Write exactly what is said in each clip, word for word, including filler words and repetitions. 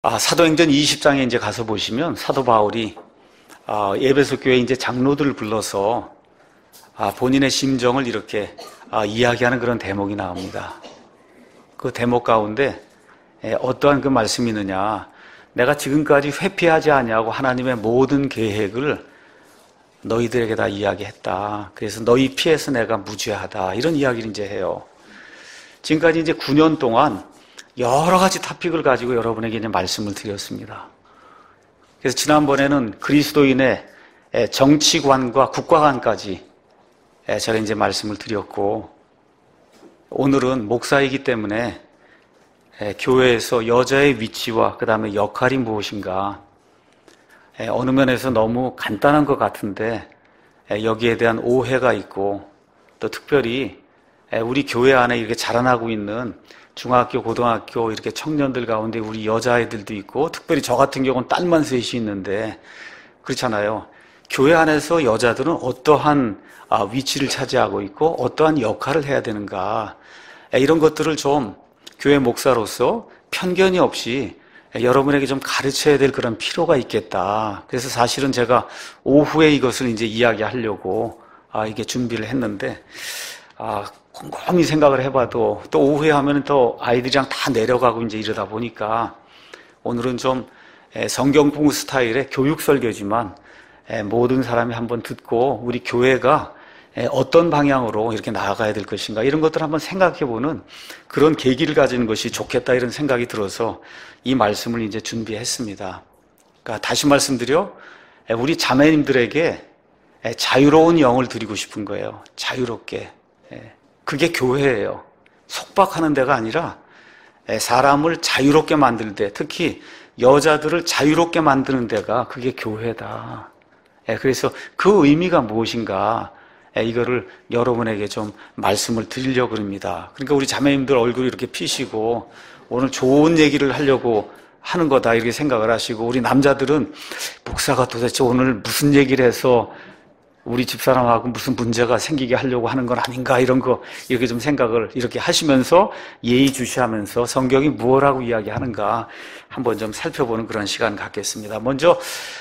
아, 사도행전 이십 장에 이제 가서 보시면 사도 바울이 아, 에베소 교회 이제 장로들을 불러서 아, 본인의 심정을 이렇게 아, 이야기하는 그런 대목이 나옵니다. 그 대목 가운데 에, 어떠한 그 말씀이 있느냐? 내가 지금까지 회피하지 아니하고 하나님의 모든 계획을 너희들에게 다 이야기했다. 그래서 너희 피해서 내가 무죄하다. 이런 이야기를 이제 해요. 지금까지 이제 구 년 동안 여러 가지 토픽을 가지고 여러분에게 이제 말씀을 드렸습니다. 그래서 지난번에는 그리스도인의 정치관과 국가관까지 제가 이제 말씀을 드렸고, 오늘은 목사이기 때문에 교회에서 여자의 위치와 그 다음에 역할이 무엇인가, 어느 면에서 너무 간단한 것 같은데 여기에 대한 오해가 있고, 또 특별히 우리 교회 안에 이렇게 자라나고 있는 중학교, 고등학교 이렇게 청년들 가운데 우리 여자아이들도 있고, 특별히 저 같은 경우는 딸만 셋이 있는데 그렇잖아요. 교회 안에서 여자들은 어떠한 위치를 차지하고 있고 어떠한 역할을 해야 되는가, 이런 것들을 좀 교회 목사로서 편견이 없이 여러분에게 좀 가르쳐야 될 그런 필요가 있겠다. 그래서 사실은 제가 오후에 이것을 이제 이야기하려고 이게 준비를 했는데, 아, 곰곰이 생각을 해봐도 또 오후에 하면 또 아이들이랑 다 내려가고 이제 이러다 보니까 오늘은 좀 성경 공부 스타일의 교육 설교지만 모든 사람이 한번 듣고 우리 교회가 어떤 방향으로 이렇게 나아가야 될 것인가, 이런 것들을 한번 생각해보는 그런 계기를 가지는 것이 좋겠다, 이런 생각이 들어서 이 말씀을 이제 준비했습니다. 그러니까 다시 말씀드려, 우리 자매님들에게 자유로운 영을 드리고 싶은 거예요. 자유롭게. 그게 교회예요. 속박하는 데가 아니라 사람을 자유롭게 만들 때, 특히 여자들을 자유롭게 만드는 데가 그게 교회다. 그래서 그 의미가 무엇인가, 이거를 여러분에게 좀 말씀을 드리려고 합니다. 그러니까 우리 자매님들 얼굴이 이렇게 피시고 오늘 좋은 얘기를 하려고 하는 거다, 이렇게 생각을 하시고, 우리 남자들은 목사가 도대체 오늘 무슨 얘기를 해서 우리 집사람하고 무슨 문제가 생기게 하려고 하는 건 아닌가, 이런 거 이렇게 좀 생각을 이렇게 하시면서 예의주시하면서 성경이 무엇라고 이야기하는가 한번 좀 살펴보는 그런 시간 갖겠습니다. 먼저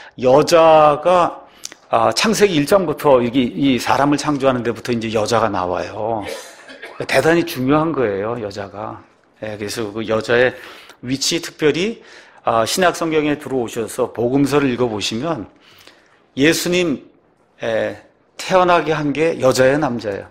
여자가 창세기 일 장부터 이게 이 사람을 창조하는 데부터 이제 여자가 나와요. 대단히 중요한 거예요, 여자가. 그래서 그 여자의 위치, 특별히 신약 성경에 들어오셔서 복음서를 읽어보시면 예수님 에, 태어나게 한 게 여자예요, 남자예요?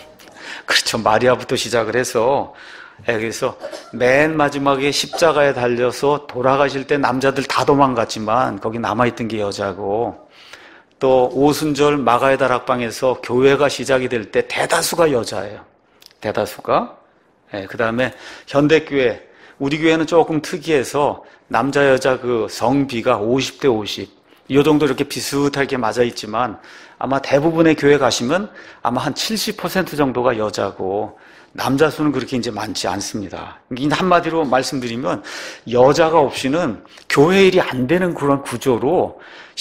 그렇죠. 마리아부터 시작을 해서, 에, 그래서 맨 마지막에 십자가에 달려서 돌아가실 때 남자들 다 도망갔지만 거기 남아있던 게 여자고, 또 오순절 마가의 다락방에서 교회가 시작이 될 때 대다수가 여자예요. 대다수가. 에, 그 다음에 현대교회, 우리 교회는 조금 특이해서 남자 여자 그 성비가 오십 대 오십, 이 정도 이렇게 비슷하게 맞아 있지만 아마 대부분의 교회 가시면 아마 한 칠십 퍼센트 정도가 여자고 남자 수는 그렇게 이제 많지 않습니다. 한마디로 말씀드리면 여자가 없이는 교회 일이 안 되는 그런 구조로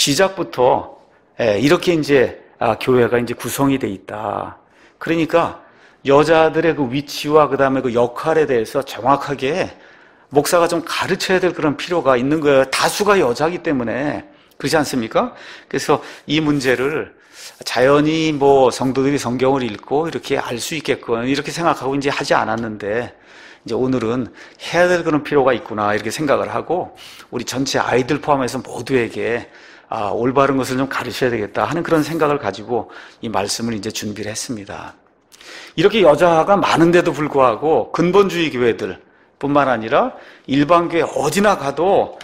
시작부터 이렇게 이제 교회가 이제 구성이 돼 있다. 그러니까 여자들의 그 위치와 그 다음에 그 역할에 대해서 정확하게 목사가 좀 가르쳐야 될 그런 필요가 있는 거예요. 다수가 여자이기 때문에. 그렇지 않습니까? 그래서 이 문제를 자연히 뭐 성도들이 성경을 읽고 이렇게 알 수 있겠군, 이렇게 생각하고 이제 하지 않았는데, 이제 오늘은 해야 될 그런 필요가 있구나, 이렇게 생각을 하고 우리 전체 아이들 포함해서 모두에게 아, 올바른 것을 좀 가르쳐야 되겠다 하는 그런 생각을 가지고 이 말씀을 이제 준비를 했습니다. 이렇게 여자가 많은데도 불구하고 근본주의 교회들 뿐만 아니라 일반 교회 어디나 가도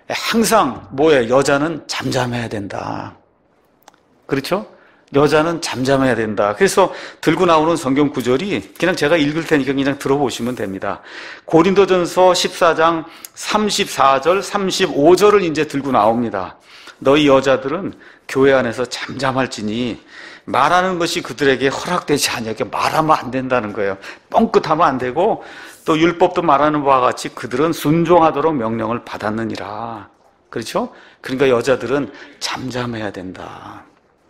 항상 뭐예요? 여자는 잠잠해야 된다. 그렇죠? 여자는 잠잠해야 된다. 그래서 들고 나오는 성경 구절이 그냥 제가 읽을 테니까 그냥 들어보시면 됩니다. 고린도전서 십사 장 삼십사 절 삼십오 절을 이제 들고 나옵니다. 너희 여자들은 교회 안에서 잠잠할지니 말하는 것이 그들에게 허락되지 않게 말하면 안 된다는 거예요. 뻥끗하면 안 되고, 또 율법도 말하는 바와 같이 그들은 순종하도록 명령을 받았느니라. 그렇죠? 그러니까 여자들은 잠잠해야 된다.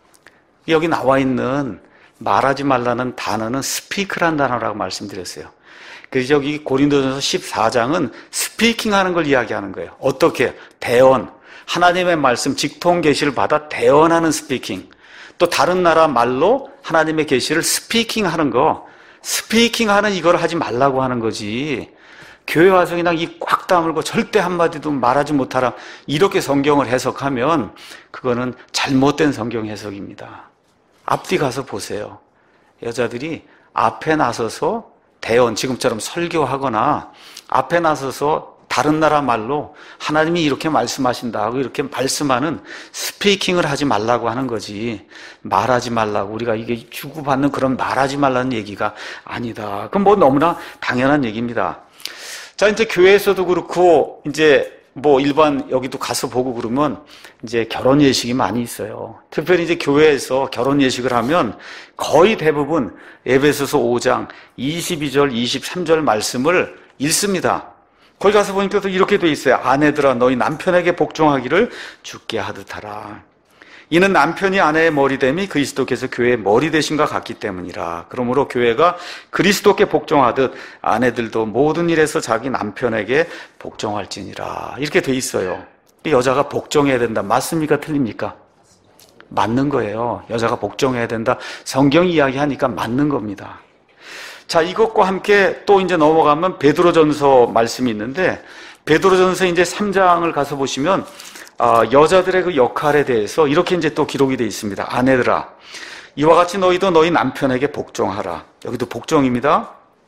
여기 나와 있는 말하지 말라는 단어는 스피크란 단어라고 말씀드렸어요. 그래서 여기 고린도전서 십사 장은 스피킹 하는 걸 이야기하는 거예요. 어떻게? 대언. 하나님의 말씀, 직통 계시를 받아 대언하는 스피킹. 또 다른 나라 말로 하나님의 계시를 스피킹 하는 거. 스피킹 하는 이걸 하지 말라고 하는 거지. 교회 와서 그냥 입 꽉 다물고 절대 한마디도 말하지 못하라. 이렇게 성경을 해석하면 그거는 잘못된 성경 해석입니다. 앞뒤 가서 보세요. 여자들이 앞에 나서서 대언, 지금처럼 설교하거나 앞에 나서서 다른 나라 말로 하나님이 이렇게 말씀하신다고 이렇게 말씀하는 스피킹을 하지 말라고 하는 거지, 말하지 말라고, 우리가 이게 주고받는 그런 말하지 말라는 얘기가 아니다. 그건 뭐 너무나 당연한 얘기입니다. 자, 이제 교회에서도 그렇고 이제 뭐 일반 여기도 가서 보고 그러면 이제 결혼 예식이 많이 있어요. 특별히 이제 교회에서 결혼 예식을 하면 거의 대부분 에베소서 오 장 이십이 절 이십삼 절 말씀을 읽습니다. 거기 가서 보니까 또 이렇게 돼 있어요. 아내들아 너희 남편에게 복종하기를 주께 하듯 하라. 이는 남편이 아내의 머리됨이 그리스도께서 교회의 머리 되심과 같기 때문이라. 그러므로 교회가 그리스도께 복종하듯 아내들도 모든 일에서 자기 남편에게 복종할지니라. 이렇게 돼 있어요. 여자가 복종해야 된다. 맞습니까? 틀립니까? 맞는 거예요. 여자가 복종해야 된다. 성경이 이야기하니까 맞는 겁니다. 자, 이것과 함께 또 이제 넘어가면 베드로전서 말씀이 있는데, 베드로전서 이제 삼 장을 가서 보시면 아, 여자들의 그 역할에 대해서 이렇게 이제 또 기록이 되어 있습니다. 아내들아, 이와 같이 너희도 너희 남편에게 복종하라. 여기도 복종입니다.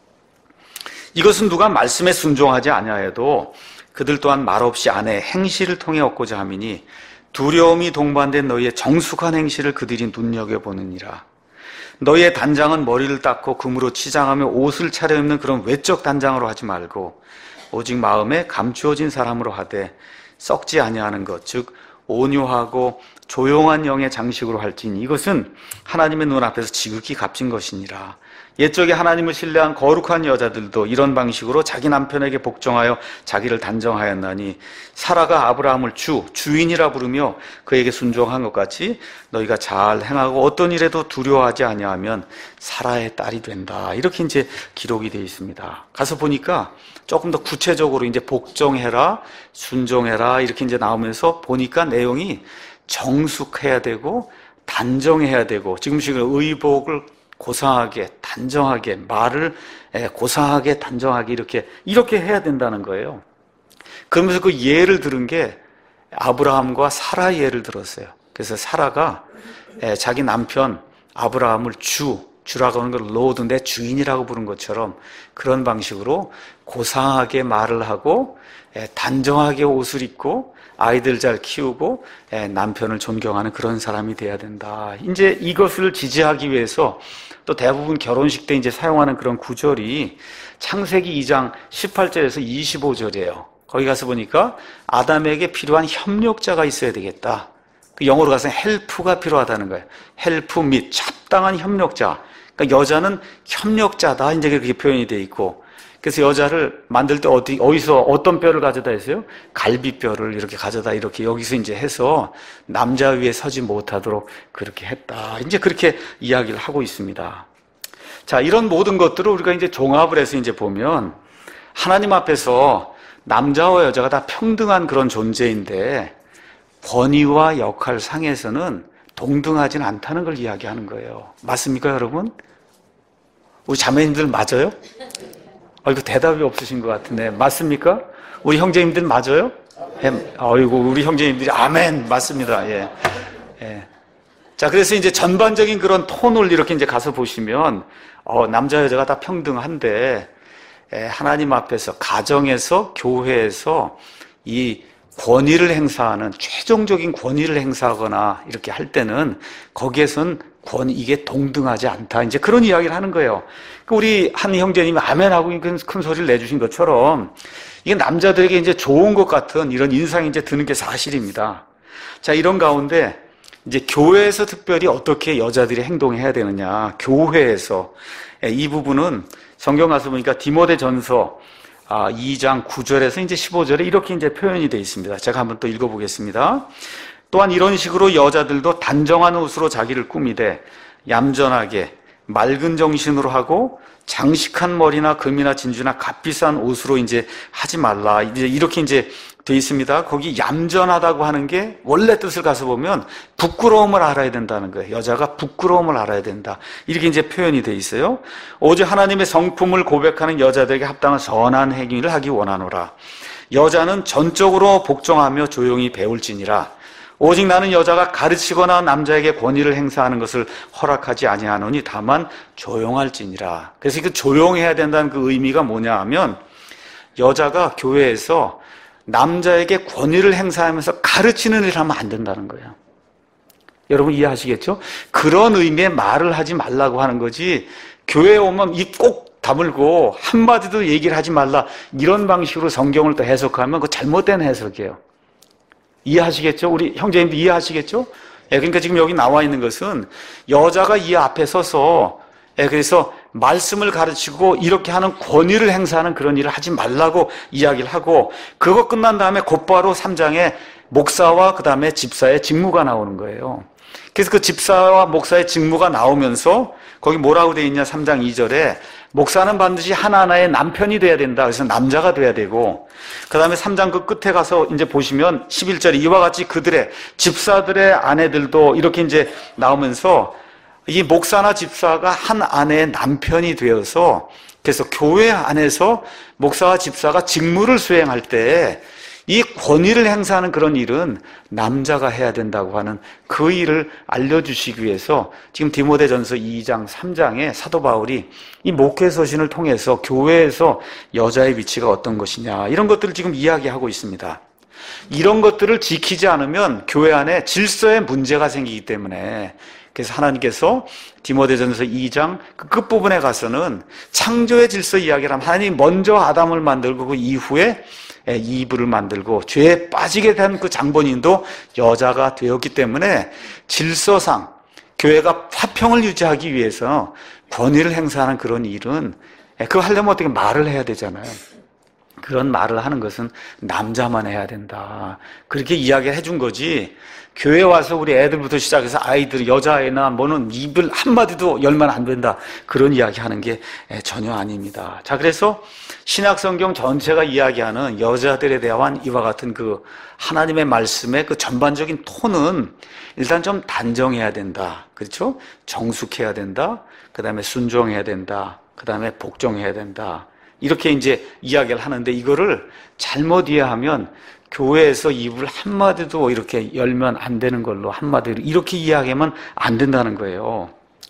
이것은 누가 말씀에 순종하지 아니하여도 그들 또한 말없이 아내의 행실을 통해 얻고자 함이니 두려움이 동반된 너희의 정숙한 행실을 그들이 눈여겨보느니라. 너희의 단장은 머리를 닦고 금으로 치장하며 옷을 차려입는 그런 외적 단장으로 하지 말고 오직 마음에 감추어진 사람으로 하되 썩지 아니하는 것, 즉 온유하고 조용한 영의 장식으로 할지니 이것은 하나님의 눈앞에서 지극히 값진 것이니라. 옛적에 하나님을 신뢰한 거룩한 여자들도 이런 방식으로 자기 남편에게 복종하여 자기를 단정하였나니 사라가 아브라함을 주, 주인이라 부르며 그에게 순종한 것 같이 너희가 잘 행하고 어떤 일에도 두려워하지 아니하면 사라의 딸이 된다. 이렇게 이제 기록이 되어 있습니다. 가서 보니까 조금 더 구체적으로 이제 복종해라, 순종해라 이렇게 이제 나오면서 보니까 내용이 정숙해야 되고 단정해야 되고 지금식으로 의복을 고상하게 단정하게 말을 고상하게 단정하게 이렇게 이렇게 해야 된다는 거예요. 그러면서 그 예를 들은 게 아브라함과 사라 예를 들었어요. 그래서 사라가 자기 남편 아브라함을 주 주라고 하는 걸 로드, 내 주인이라고 부른 것처럼 그런 방식으로 고상하게 말을 하고 단정하게 옷을 입고 아이들 잘 키우고 남편을 존경하는 그런 사람이 돼야 된다. 이제 이것을 지지하기 위해서 또 대부분 결혼식 때 이제 사용하는 그런 구절이 창세기 이 장 십팔 절에서 이십오 절이에요. 거기 가서 보니까 아담에게 필요한 협력자가 있어야 되겠다. 그 영어로 가서 헬프가 필요하다는 거예요. 헬프 및恰当한 협력자. 그러니까 여자는 협력자다. 이제 그렇게 표현이 돼 있고. 그래서 여자를 만들 때 어디, 어디서 어떤 뼈를 가져다 했어요? 갈비뼈를 이렇게 가져다 이렇게 여기서 이제 해서 남자 위에 서지 못하도록 그렇게 했다. 이제 그렇게 이야기를 하고 있습니다. 자, 이런 모든 것들을 우리가 이제 종합을 해서 이제 보면 하나님 앞에서 남자와 여자가 다 평등한 그런 존재인데 권위와 역할 상에서는 동등하진 않다는 걸 이야기하는 거예요. 맞습니까, 여러분? 우리 자매님들 맞아요? 아이고, 대답이 없으신 것 같은데. 맞습니까? 우리 형제님들 맞아요? 예. 아이고, 우리 형제님들이 아멘! 맞습니다. 예. 예. 자, 그래서 이제 전반적인 그런 톤을 이렇게 이제 가서 보시면, 어, 남자, 여자가 다 평등한데, 예, 하나님 앞에서, 가정에서, 교회에서 이 권위를 행사하는, 최종적인 권위를 행사하거나 이렇게 할 때는 거기에선 권, 이게 동등하지 않다. 이제 그런 이야기를 하는 거예요. 우리 한 형제님이 아멘하고 큰, 큰 소리를 내주신 것처럼 이게 남자들에게 이제 좋은 것 같은 이런 인상이 이제 드는 게 사실입니다. 자, 이런 가운데 이제 교회에서 특별히 어떻게 여자들이 행동해야 되느냐. 교회에서. 이 부분은 성경 가서 보니까 디모데전서 이 장 구 절에서 이제 십오 절에 이렇게 이제 표현이 되어 있습니다. 제가 한번 또 읽어보겠습니다. 또한 이런 식으로 여자들도 단정한 옷으로 자기를 꾸미되 얌전하게 맑은 정신으로 하고 장식한 머리나 금이나 진주나 값비싼 옷으로 이제 하지 말라. 이제 이렇게 이제 돼 있습니다. 거기 얌전하다고 하는 게 원래 뜻을 가서 보면 부끄러움을 알아야 된다는 거예요. 여자가 부끄러움을 알아야 된다. 이렇게 이제 표현이 돼 있어요. 오직 하나님의 성품을 고백하는 여자들에게 합당한 선한 행위를 하기 원하노라. 여자는 전적으로 복종하며 조용히 배울지니라. 오직 나는 여자가 가르치거나 남자에게 권위를 행사하는 것을 허락하지 아니하노니 다만 조용할지니라. 그래서 그 조용해야 된다는 그 의미가 뭐냐 하면 여자가 교회에서 남자에게 권위를 행사하면서 가르치는 일을 하면 안 된다는 거예요. 여러분 이해하시겠죠? 그런 의미의 말을 하지 말라고 하는 거지, 교회에 오면 입 꼭 다물고 한마디도 얘기를 하지 말라, 이런 방식으로 성경을 또 해석하면 그거 잘못된 해석이에요. 이해하시겠죠? 우리 형제님도 이해하시겠죠? 예, 그러니까 지금 여기 나와 있는 것은 여자가 이 앞에 서서, 예, 그래서 말씀을 가르치고 이렇게 하는 권위를 행사하는 그런 일을 하지 말라고 이야기를 하고, 그거 끝난 다음에 곧바로 삼 장에 목사와 그 다음에 집사의 직무가 나오는 거예요. 그래서 그 집사와 목사의 직무가 나오면서 거기 뭐라고 되어 있냐, 삼 장 이 절에 목사는 반드시 하나하나의 남편이 돼야 된다. 그래서 남자가 돼야 되고, 그 다음에 삼 장 그 끝에 가서 이제 보시면 십일 절에 이와 같이 그들의 집사들의 아내들도 이렇게 이제 나오면서 이 목사나 집사가 한 아내의 남편이 되어서, 그래서 교회 안에서 목사와 집사가 직무를 수행할 때 이 권위를 행사하는 그런 일은 남자가 해야 된다고 하는 그 일을 알려주시기 위해서 지금 디모데전서 이 장 삼 장에 사도 바울이 이 목회서신을 통해서 교회에서 여자의 위치가 어떤 것이냐, 이런 것들을 지금 이야기하고 있습니다. 이런 것들을 지키지 않으면 교회 안에 질서에 문제가 생기기 때문에, 그래서 하나님께서 디모데전서 이 장 그 끝부분에 가서는 창조의 질서 이야기를 하면 하나님이 먼저 아담을 만들고 그 이후에 이브를 만들고 죄에 빠지게 된 그 장본인도 여자가 되었기 때문에 질서상 교회가 화평을 유지하기 위해서 권위를 행사하는 그런 일은, 그거 하려면 어떻게 말을 해야 되잖아요. 그런 말을 하는 것은 남자만 해야 된다. 그렇게 이야기를 해준 거지, 교회 와서 우리 애들부터 시작해서 아이들, 여자아이나 뭐는 입을 한마디도 열면 안 된다, 그런 이야기 하는 게 전혀 아닙니다. 자, 그래서 신약성경 전체가 이야기하는 여자들에 대한 이와 같은 그 하나님의 말씀의 그 전반적인 톤은 일단 좀 단정해야 된다. 그렇죠? 정숙해야 된다. 그 다음에 순종해야 된다. 그 다음에 복종해야 된다. 이렇게 이제 이야기를 하는데, 이거를 잘못 이해하면 교회에서 입을 한마디도 이렇게 열면 안 되는 걸로, 한마디로 이렇게 이야기하면 안 된다는 거예요.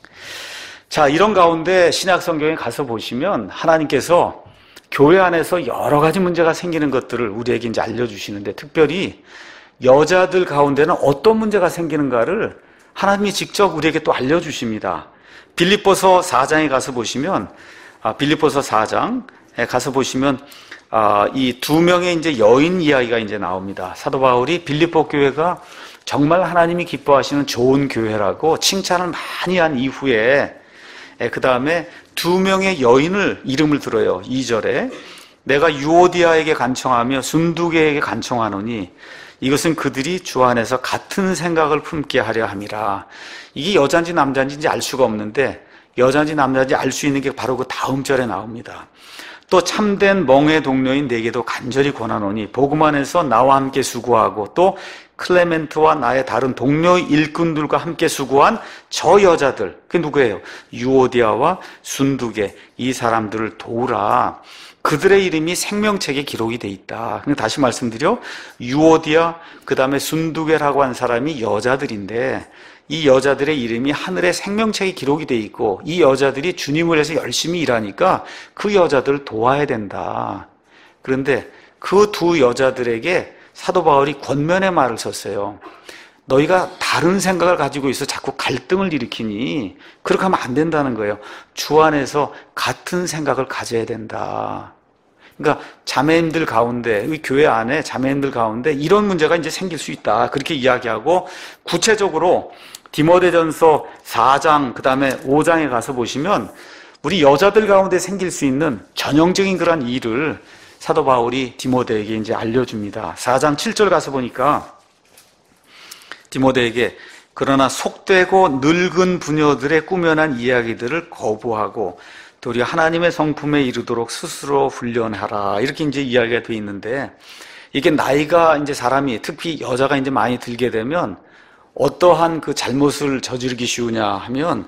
자, 이런 가운데 신약 성경에 가서 보시면 하나님께서 교회 안에서 여러 가지 문제가 생기는 것들을 우리에게 이제 알려주시는데, 특별히 여자들 가운데는 어떤 문제가 생기는가를 하나님이 직접 우리에게 또 알려주십니다. 빌립보서 사 장에 가서 보시면, 아, 빌립보서 사 장에 가서 보시면, 아, 이 두 명의 이제 여인 이야기가 이제 나옵니다. 사도 바울이 빌립보 교회가 정말 하나님이 기뻐하시는 좋은 교회라고 칭찬을 많이 한 이후에, 그 다음에 두 명의 여인을 이름을 들어요. 이 절에 내가 유오디아에게 간청하며 순두개에게 간청하노니 이것은 그들이 주 안에서 같은 생각을 품게 하려 함이라. 이게 여자인지 남자인지 이제 알 수가 없는데, 여자인지 남자인지 알 수 있는 게 바로 그 다음 절에 나옵니다. 또 참된 멍의 동료인 내게도 간절히 권하노니 복음 안에서 나와 함께 수고하고 또 클레멘트와 나의 다른 동료 일꾼들과 함께 수고한 저 여자들, 그게 누구예요? 유오디아와 순두개, 이 사람들을 도우라. 그들의 이름이 생명책에 기록이 돼 있다. 다시 말씀드려, 유오디아 그 다음에 순두개라고 한 사람이 여자들인데, 이 여자들의 이름이 하늘의 생명책에 기록이 돼 있고, 이 여자들이 주님을 위해서 열심히 일하니까 그 여자들을 도와야 된다. 그런데 그 두 여자들에게 사도 바울이 권면의 말을 썼어요. 너희가 다른 생각을 가지고 있어 자꾸 갈등을 일으키니 그렇게 하면 안 된다는 거예요. 주 안에서 같은 생각을 가져야 된다. 그러니까 자매님들 가운데, 이 교회 안에 자매님들 가운데 이런 문제가 이제 생길 수 있다. 그렇게 이야기하고, 구체적으로 디모데전서 사 장 그 다음에 오 장에 가서 보시면 우리 여자들 가운데 생길 수 있는 전형적인 그런 일을 사도 바울이 디모데에게 이제 알려줍니다. 사 장 칠 절 가서 보니까 디모데에게 그러나 속되고 늙은 부녀들의 꾸며난 이야기들을 거부하고 도리어 하나님의 성품에 이르도록 스스로 훈련하라. 이렇게 이제 이야기가 되어 있는데, 이게 나이가 이제 사람이, 특히 여자가 이제 많이 들게 되면 어떠한 그 잘못을 저지르기 쉬우냐 하면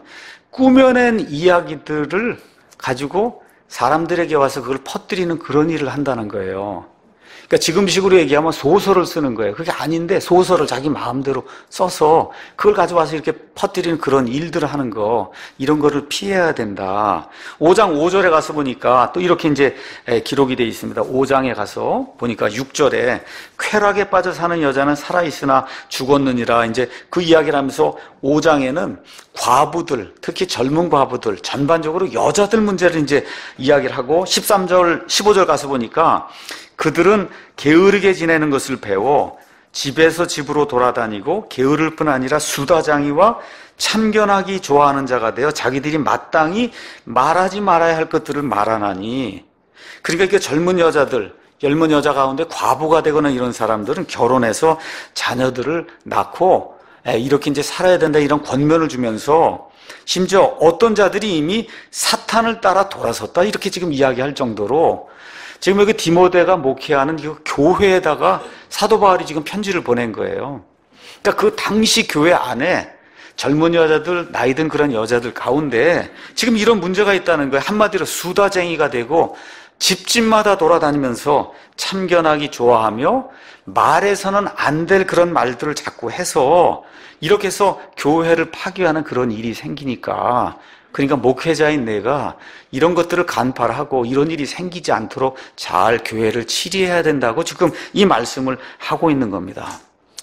꾸며낸 이야기들을 가지고 사람들에게 와서 그걸 퍼뜨리는 그런 일을 한다는 거예요. 그러니까 지금식으로 얘기하면 소설을 쓰는 거예요. 그게 아닌데 소설을 자기 마음대로 써서 그걸 가져와서 이렇게 퍼뜨리는 그런 일들을 하는 거, 이런 거를 피해야 된다. 오 장 오 절에 가서 보니까 또 이렇게 이제 기록이 되어 있습니다. 오 장에 가서 보니까 육 절에 쾌락에 빠져 사는 여자는 살아있으나 죽었느니라. 이제 그 이야기를 하면서 오 장에는 과부들, 특히 젊은 과부들, 전반적으로 여자들 문제를 이제 이야기를 하고, 십삼 절, 십오 절 가서 보니까 그들은 게으르게 지내는 것을 배워 집에서 집으로 돌아다니고 게으를 뿐 아니라 수다장이와 참견하기 좋아하는 자가 되어 자기들이 마땅히 말하지 말아야 할 것들을 말하나니. 그러니까 이렇게 젊은 여자들, 젊은 여자 가운데 과부가 되거나 이런 사람들은 결혼해서 자녀들을 낳고 이렇게 이제 살아야 된다, 이런 권면을 주면서, 심지어 어떤 자들이 이미 사탄을 따라 돌아섰다, 이렇게 지금 이야기할 정도로 지금 여기 디모데가 목회하는 이 교회에다가 사도 바울이 지금 편지를 보낸 거예요. 그러니까 그 당시 교회 안에 젊은 여자들, 나이 든 그런 여자들 가운데 지금 이런 문제가 있다는 거예요. 한마디로 수다쟁이가 되고 집집마다 돌아다니면서 참견하기 좋아하며 말해서는 안 될 그런 말들을 자꾸 해서 이렇게 해서 교회를 파괴하는 그런 일이 생기니까, 그러니까 목회자인 내가 이런 것들을 간파하고 이런 일이 생기지 않도록 잘 교회를 치리해야 된다고 지금 이 말씀을 하고 있는 겁니다.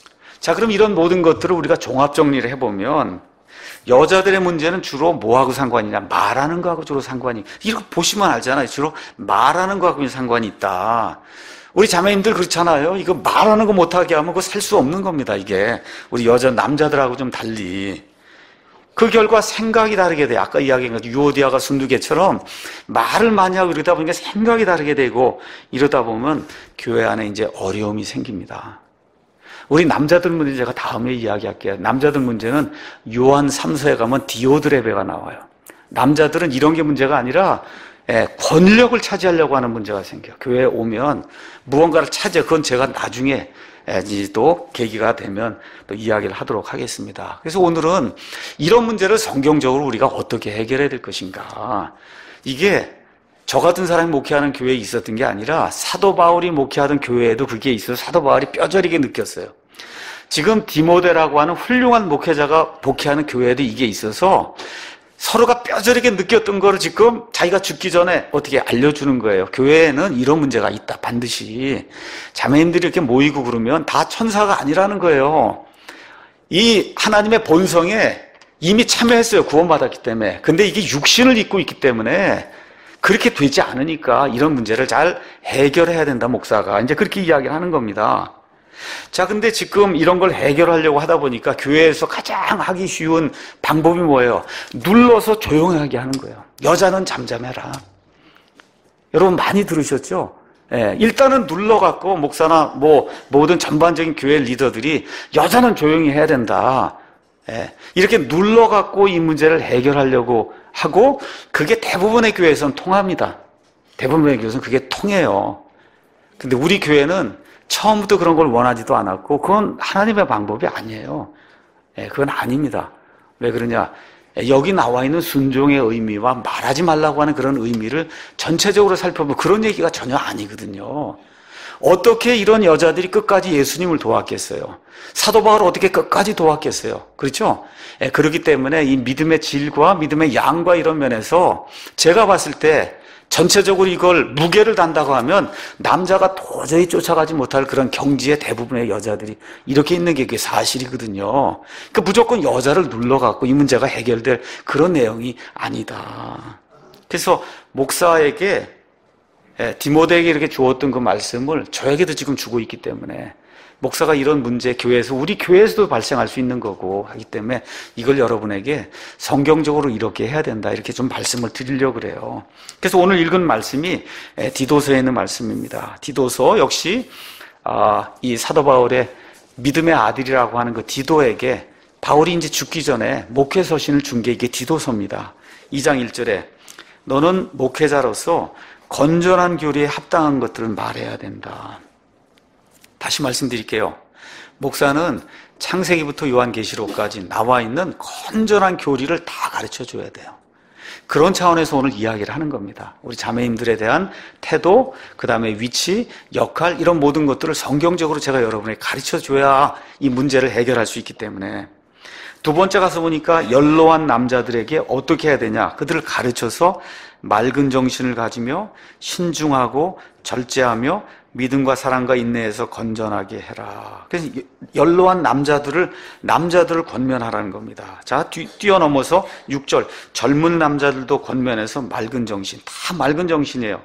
자, 그럼 이런 모든 것들을 우리가 종합 정리를 해보면 여자들의 문제는 주로 뭐하고 상관이냐? 말하는 거하고 주로 상관이, 이거 보시면 알잖아요. 주로 말하는 거하고 상관이 있다. 우리 자매님들 그렇잖아요. 이거 말하는 거 못하게 하면 그거 살 수 없는 겁니다. 이게 우리 여자 남자들하고 좀 달리 그 결과 생각이 다르게 돼. 아까 이야기한 것 유오디아가 순두개처럼 말을 많이 하고 이러다 보니까 생각이 다르게 되고, 이러다 보면 교회 안에 이제 어려움이 생깁니다. 우리 남자들 문제 제가 다음에 이야기할게요. 남자들 문제는 요한 삼 서에 가면 디오드레베가 나와요. 남자들은 이런 게 문제가 아니라 예, 권력을 차지하려고 하는 문제가 생겨요. 교회에 오면 무언가를 차지해. 그건 제가 나중에 또 계기가 되면 또 이야기를 하도록 하겠습니다. 그래서 오늘은 이런 문제를 성경적으로 우리가 어떻게 해결해야 될 것인가. 이게 저 같은 사람이 목회하는 교회에 있었던 게 아니라 사도 바울이 목회하던 교회에도 그게 있어서 사도 바울이 뼈저리게 느꼈어요. 지금 디모데라고 하는 훌륭한 목회자가 목회하는 교회에도 이게 있어서 서로가 뼈저리게 느꼈던 거를 지금 자기가 죽기 전에 어떻게 알려주는 거예요. 교회에는 이런 문제가 있다. 반드시 자매님들이 이렇게 모이고 그러면 다 천사가 아니라는 거예요. 이 하나님의 본성에 이미 참여했어요. 구원받았기 때문에. 근데 이게 육신을 입고 있기 때문에 그렇게 되지 않으니까 이런 문제를 잘 해결해야 된다, 목사가. 이제 그렇게 이야기를 하는 겁니다. 자, 근데 지금 이런 걸 해결하려고 하다 보니까 교회에서 가장 하기 쉬운 방법이 뭐예요? 눌러서 조용하게 하는 거예요. 여자는 잠잠해라. 여러분 많이 들으셨죠? 예, 일단은 눌러갖고 목사나 뭐 모든 전반적인 교회 리더들이 여자는 조용히 해야 된다. 예, 이렇게 눌러갖고 이 문제를 해결하려고 하고, 그게 대부분의 교회에서는 통합니다. 대부분의 교회에서는 그게 통해요. 근데 우리 교회는 처음부터 그런 걸 원하지도 않았고, 그건 하나님의 방법이 아니에요. 예, 그건 아닙니다. 왜 그러냐? 여기 나와 있는 순종의 의미와 말하지 말라고 하는 그런 의미를 전체적으로 살펴보면 그런 얘기가 전혀 아니거든요. 어떻게 이런 여자들이 끝까지 예수님을 도왔겠어요? 사도 바울을 어떻게 끝까지 도왔겠어요? 그렇죠? 예, 그렇기 때문에 이 믿음의 질과 믿음의 양과 이런 면에서 제가 봤을 때 전체적으로 이걸 무게를 단다고 하면 남자가 도저히 쫓아가지 못할 그런 경지의 대부분의 여자들이 이렇게 있는 게 그게 사실이거든요. 그러니까 무조건 여자를 눌러갖고 이 문제가 해결될 그런 내용이 아니다. 그래서 목사에게, 디모데에게 이렇게 주었던 그 말씀을 저에게도 지금 주고 있기 때문에, 목사가 이런 문제 교회에서, 우리 교회에서도 발생할 수 있는 거고 하기 때문에 이걸 여러분에게 성경적으로 이렇게 해야 된다, 이렇게 좀 말씀을 드리려고 그래요. 그래서 오늘 읽은 말씀이 디도서에 있는 말씀입니다. 디도서 역시 이 사도 바울의 믿음의 아들이라고 하는 그 디도에게 바울이 이제 죽기 전에 목회 서신을 준 게 이게 디도서입니다. 이 장 일 절에 너는 목회자로서 건전한 교리에 합당한 것들을 말해야 된다. 다시 말씀드릴게요. 목사는 창세기부터 요한계시록까지 나와 있는 건전한 교리를 다 가르쳐 줘야 돼요. 그런 차원에서 오늘 이야기를 하는 겁니다. 우리 자매님들에 대한 태도, 그 다음에 위치, 역할, 이런 모든 것들을 성경적으로 제가 여러분에게 가르쳐 줘야 이 문제를 해결할 수 있기 때문에. 두 번째 가서 보니까 연로한 남자들에게 어떻게 해야 되냐. 그들을 가르쳐서 맑은 정신을 가지며 신중하고 절제하며 믿음과 사랑과 인내에서 건전하게 해라. 그래서 연로한 남자들을 남자들을 권면하라는 겁니다. 자, 뒤, 뛰어넘어서 육 절 젊은 남자들도 권면해서 맑은 정신. 다 맑은 정신이에요.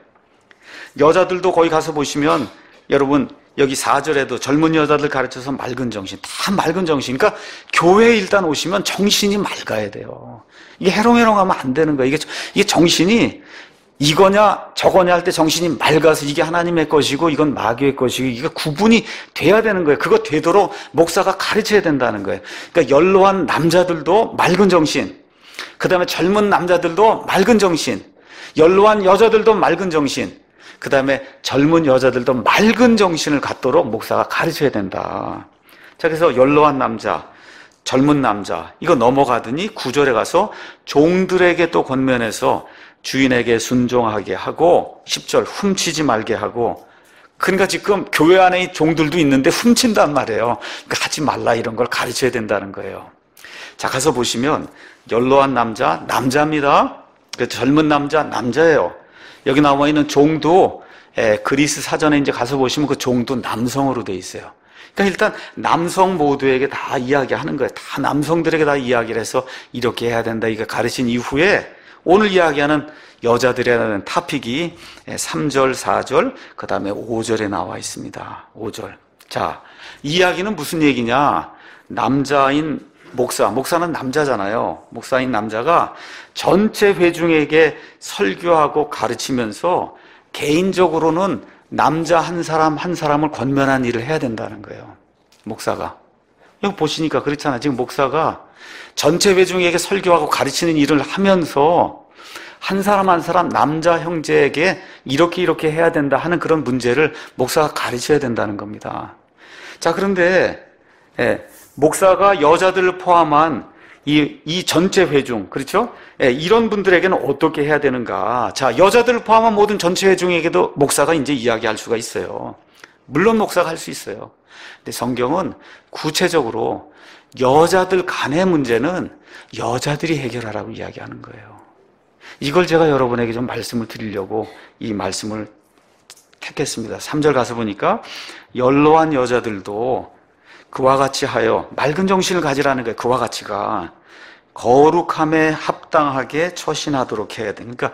여자들도 거기 가서 보시면 여러분 여기 사 절에도 젊은 여자들 가르쳐서 맑은 정신. 다 맑은 정신. 그러니까 교회에 일단 오시면 정신이 맑아야 돼요. 이게 해롱해롱하면 안 되는 거예요. 이게 이게 정신이 이거냐 저거냐 할 때 정신이 맑아서 이게 하나님의 것이고 이건 마귀의 것이고 이게 구분이 돼야 되는 거예요. 그거 되도록 목사가 가르쳐야 된다는 거예요. 그러니까 연로한 남자들도 맑은 정신, 그 다음에 젊은 남자들도 맑은 정신, 연로한 여자들도 맑은 정신, 그 다음에 젊은 여자들도 맑은 정신을 갖도록 목사가 가르쳐야 된다. 자, 그래서 연로한 남자, 젊은 남자 이거 넘어가더니 구 절에 가서 종들에게 또 권면해서 주인에게 순종하게 하고 십 절 훔치지 말게 하고. 그러니까 지금 교회 안에 이 종들도 있는데 훔친단 말이에요. 그러니까 하지 말라 이런 걸 가르쳐야 된다는 거예요. 자, 가서 보시면 연로한 남자 남자입니다. 젊은 남자 남자예요. 여기 나와 있는 종도 에, 그리스 사전에 이제 가서 보시면 그 종도 남성으로 돼 있어요. 그러니까 일단 남성 모두에게 다 이야기하는 거예요. 다 남성들에게 다 이야기를 해서 이렇게 해야 된다 이거 가르친 이후에 오늘 이야기하는 여자들이라는 타픽이 삼 절, 사 절, 그 다음에 오 절에 나와 있습니다. 오 절. 자, 이 이야기는 무슨 얘기냐? 남자인 목사, 목사는 남자잖아요. 목사인 남자가 전체 회중에게 설교하고 가르치면서 개인적으로는 남자 한 사람 한 사람을 권면한 일을 해야 된다는 거예요. 목사가. 여기 보시니까 그렇잖아요. 지금 목사가 전체 회중에게 설교하고 가르치는 일을 하면서 한 사람 한 사람 남자 형제에게 이렇게 이렇게 해야 된다 하는 그런 문제를 목사가 가르쳐야 된다는 겁니다. 자, 그런데 예, 목사가 여자들을 포함한 이, 이 전체 회중, 그렇죠? 예, 이런 분들에게는 어떻게 해야 되는가? 자, 여자들을 포함한 모든 전체 회중에게도 목사가 이제 이야기할 수가 있어요. 물론 목사가 할 수 있어요. 근데 성경은 구체적으로 여자들 간의 문제는 여자들이 해결하라고 이야기하는 거예요. 이걸 제가 여러분에게 좀 말씀을 드리려고 이 말씀을 택했습니다. 삼 절 가서 보니까 연로한 여자들도 그와 같이 하여 맑은 정신을 가지라는 거예요. 그와 같이가 거룩함에 합당하게 처신하도록 해야 돼. 그러니까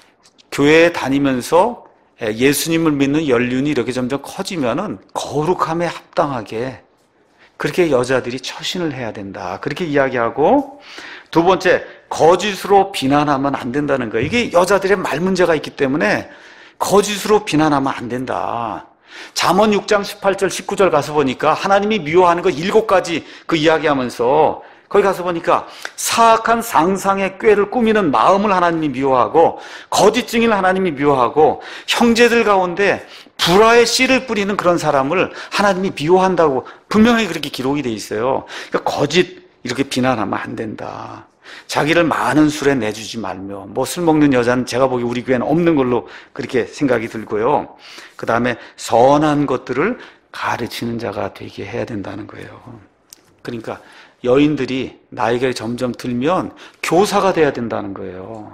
교회에 다니면서 예수님을 믿는 연륜이 이렇게 점점 커지면은 거룩함에 합당하게 그렇게 여자들이 처신을 해야 된다. 그렇게 이야기하고, 두 번째, 거짓으로 비난하면 안 된다는 거예요. 이게 여자들의 말 문제가 있기 때문에 거짓으로 비난하면 안 된다. 잠언 육 장 십팔 절 십구 절 가서 보니까 하나님이 미워하는 거 일곱 가지 그 이야기하면서 거기 가서 보니까 사악한 상상의 꾀를 꾸미는 마음을 하나님이 미워하고 거짓 증인을 하나님이 미워하고 형제들 가운데 불화의 씨를 뿌리는 그런 사람을 하나님이 미워한다고 분명히 그렇게 기록이 돼 있어요. 그러니까 거짓 이렇게 비난하면 안 된다. 자기를 많은 술에 내주지 말며, 뭐 술 먹는 여자는 제가 보기 우리 교회는 없는 걸로 그렇게 생각이 들고요. 그 다음에 선한 것들을 가르치는 자가 되게 해야 된다는 거예요. 그러니까 여인들이 나이가 점점 들면 교사가 돼야 된다는 거예요.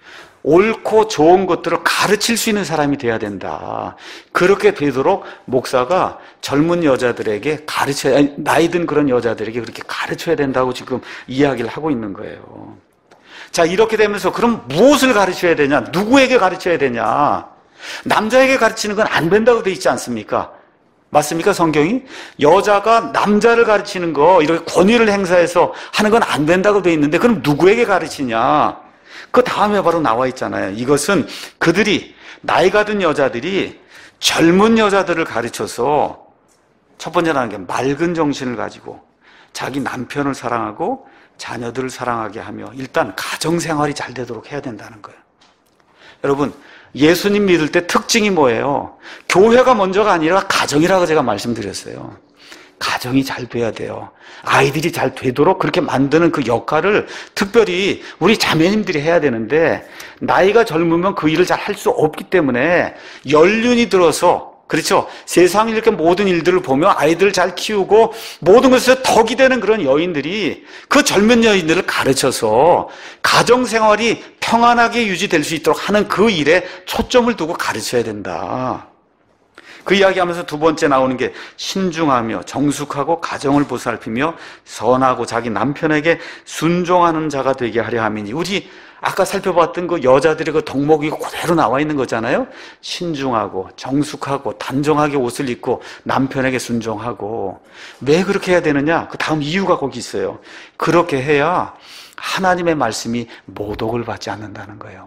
옳고 좋은 것들을 가르칠 수 있는 사람이 돼야 된다. 그렇게 되도록 목사가 젊은 여자들에게 가르쳐야, 나이 든 그런 여자들에게 그렇게 가르쳐야 된다고 지금 이야기를 하고 있는 거예요. 자, 이렇게 되면서 그럼 무엇을 가르쳐야 되냐? 누구에게 가르쳐야 되냐? 남자에게 가르치는 건 안 된다고 돼 있지 않습니까? 맞습니까, 성경이? 여자가 남자를 가르치는 거, 이렇게 권위를 행사해서 하는 건 안 된다고 돼 있는데, 그럼 누구에게 가르치냐? 그 다음에 바로 나와 있잖아요. 이것은 그들이, 나이가 든 여자들이 젊은 여자들을 가르쳐서 첫 번째로 하는 게 맑은 정신을 가지고 자기 남편을 사랑하고 자녀들을 사랑하게 하며 일단 가정생활이 잘 되도록 해야 된다는 거예요. 여러분, 예수님 믿을 때 특징이 뭐예요? 교회가 먼저가 아니라 가정이라고 제가 말씀드렸어요. 가정이 잘 돼야 돼요. 아이들이 잘 되도록 그렇게 만드는 그 역할을 특별히 우리 자매님들이 해야 되는데, 나이가 젊으면 그 일을 잘 할 수 없기 때문에 연륜이 들어서, 그렇죠, 세상 이렇게 모든 일들을 보며 아이들을 잘 키우고 모든 것에 덕이 되는 그런 여인들이 그 젊은 여인들을 가르쳐서 가정생활이 평안하게 유지될 수 있도록 하는 그 일에 초점을 두고 가르쳐야 된다. 그 이야기하면서 두 번째 나오는 게 신중하며 정숙하고 가정을 보살피며 선하고 자기 남편에게 순종하는 자가 되게 하려 함이니. 우리 아까 살펴봤던 그 여자들의 그 덕목이 그대로 나와 있는 거잖아요. 신중하고 정숙하고 단정하게 옷을 입고 남편에게 순종하고. 왜 그렇게 해야 되느냐? 그 다음 이유가 거기 있어요. 그렇게 해야 하나님의 말씀이 모독을 받지 않는다는 거예요.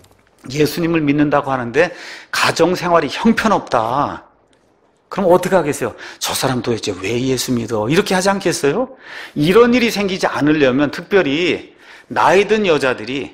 예수님을 믿는다고 하는데 가정생활이 형편없다. 그럼 어떻게 하겠어요? 저 사람 도대체 왜 예수 믿어? 이렇게 하지 않겠어요? 이런 일이 생기지 않으려면 특별히 나이 든 여자들이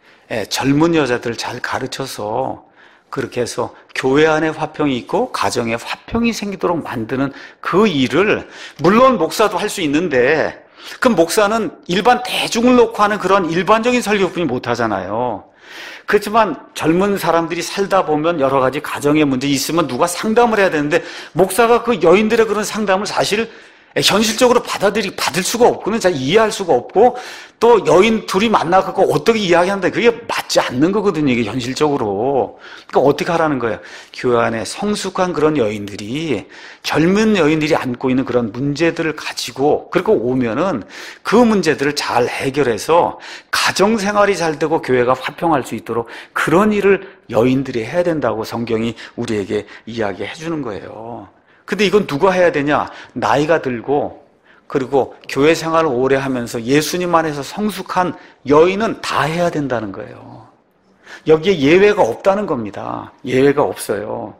젊은 여자들을 잘 가르쳐서 그렇게 해서 교회 안에 화평이 있고 가정에 화평이 생기도록 만드는 그 일을, 물론 목사도 할 수 있는데 그 목사는 일반 대중을 놓고 하는 그런 일반적인 설교뿐이 못하잖아요. 그렇지만 젊은 사람들이 살다 보면 여러 가지 가정의 문제 있으면 누가 상담을 해야 되는데, 목사가 그 여인들의 그런 상담을 사실 현실적으로 받아들이 받을 수가 없고는 잘 이해할 수가 없고, 또 여인 둘이 만나갖고 어떻게 이야기한다, 그게 맞지 않는 거거든요, 이게 현실적으로. 그러니까 어떻게 하라는 거예요? 교회 안에 성숙한 그런 여인들이, 젊은 여인들이 안고 있는 그런 문제들을 가지고 그리고 오면은 그 문제들을 잘 해결해서 가정생활이 잘 되고 교회가 화평할 수 있도록 그런 일을 여인들이 해야 된다고 성경이 우리에게 이야기해 주는 거예요. 근데 이건 누가 해야 되냐? 나이가 들고 그리고 교회 생활을 오래 하면서 예수님 안에서 성숙한 여인은 다 해야 된다는 거예요. 여기에 예외가 없다는 겁니다. 예외가 없어요.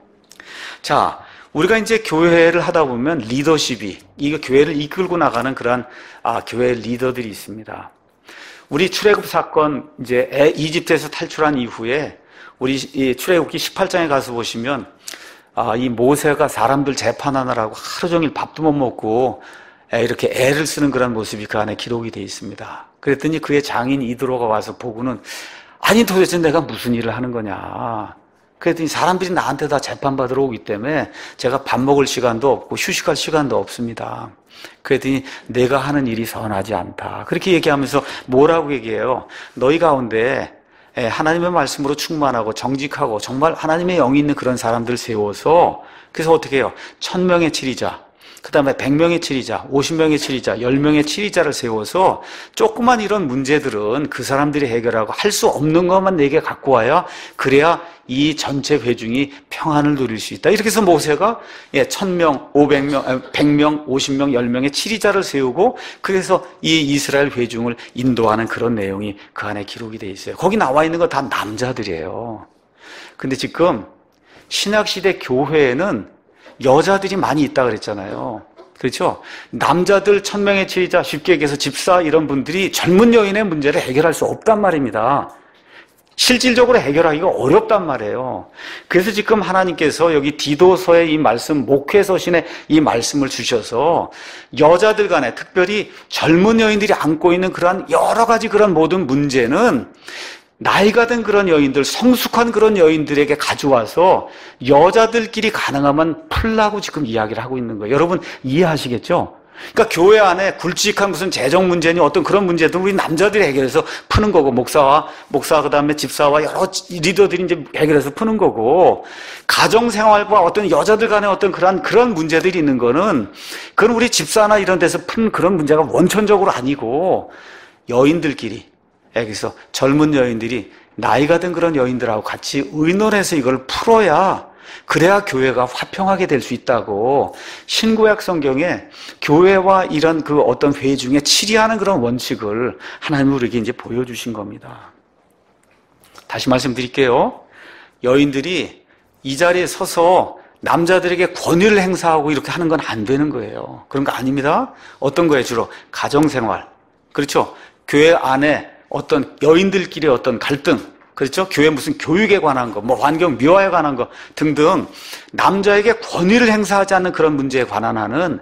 자, 우리가 이제 교회를 하다 보면 리더십이, 이거 교회를 이끌고 나가는 그러한 아, 교회 리더들이 있습니다. 우리 출애굽 사건, 이제 이집트에서 탈출한 이후에 우리 이 출애굽기 십팔 장에 가서 보시면 아, 이 모세가 사람들 재판하느라고 하루 종일 밥도 못 먹고 이렇게 애를 쓰는 그런 모습이 그 안에 기록이 되어 있습니다. 그랬더니 그의 장인 이드로가 와서 보고는, 아니 도대체 내가 무슨 일을 하는 거냐. 그랬더니 사람들이 나한테 다 재판받으러 오기 때문에 제가 밥 먹을 시간도 없고 휴식할 시간도 없습니다. 그랬더니 내가 하는 일이 선하지 않다. 그렇게 얘기하면서 뭐라고 얘기해요? 너희 가운데 하나님의 말씀으로 충만하고 정직하고 정말 하나님의 영이 있는 그런 사람들 세워서, 그래서 어떻게 해요? 천 명의 치리자, 그 다음에 백 명의 치리자, 오십 명의 치리자, 열 명의 치리자를 세워서 조그만 이런 문제들은 그 사람들이 해결하고 할 수 없는 것만 내게 갖고 와야, 그래야 이 전체 회중이 평안을 누릴 수 있다. 이렇게 해서 모세가 예, 천 명, 오백 명, 백 명, 오십 명, 열 명의 치리자를 세우고, 그래서 이 이스라엘 회중을 인도하는 그런 내용이 그 안에 기록이 되어 있어요. 거기 나와 있는 거 다 남자들이에요. 근데 지금 신약시대 교회에는 여자들이 많이 있다 그랬잖아요. 그렇죠? 남자들 천 명의 치리자, 쉽게 얘기해서 집사 이런 분들이 젊은 여인의 문제를 해결할 수 없단 말입니다. 실질적으로 해결하기가 어렵단 말이에요. 그래서 지금 하나님께서 여기 디도서의 이 말씀, 목회서신에 이 말씀을 주셔서 여자들 간에, 특별히 젊은 여인들이 안고 있는 그러한 여러 가지 그런 모든 문제는 나이가 든 그런 여인들, 성숙한 그런 여인들에게 가져와서 여자들끼리 가능하면 풀라고 지금 이야기를 하고 있는 거예요. 여러분 이해하시겠죠? 그러니까 교회 안에 굵직한 무슨 재정 문제니 어떤 그런 문제들 우리 남자들이 해결해서 푸는 거고, 목사와 목사 그다음에 집사와 여러 리더들이 이제 해결해서 푸는 거고, 가정 생활과 어떤 여자들 간의 어떤 그런 그런 문제들이 있는 거는 그건 우리 집사나 이런 데서 푸는 그런 문제가 원천적으로 아니고, 여인들끼리, 여기서 젊은 여인들이 나이가 든 그런 여인들하고 같이 의논해서 이걸 풀어야, 그래야 교회가 화평하게 될 수 있다고 신구약 성경에 교회와 이런 그 어떤 회중에 치리하는 그런 원칙을 하나님은 우리에게 이제 보여주신 겁니다. 다시 말씀드릴게요. 여인들이 이 자리에 서서 남자들에게 권위를 행사하고 이렇게 하는 건 안 되는 거예요. 그런 거 아닙니다. 어떤 거예요? 주로 가정생활. 그렇죠? 교회 안에 어떤 여인들끼리의 어떤 갈등, 그렇죠? 교회 무슨 교육에 관한 거, 뭐 환경 미화에 관한 거 등등 남자에게 권위를 행사하지 않는 그런 문제에 관한 한은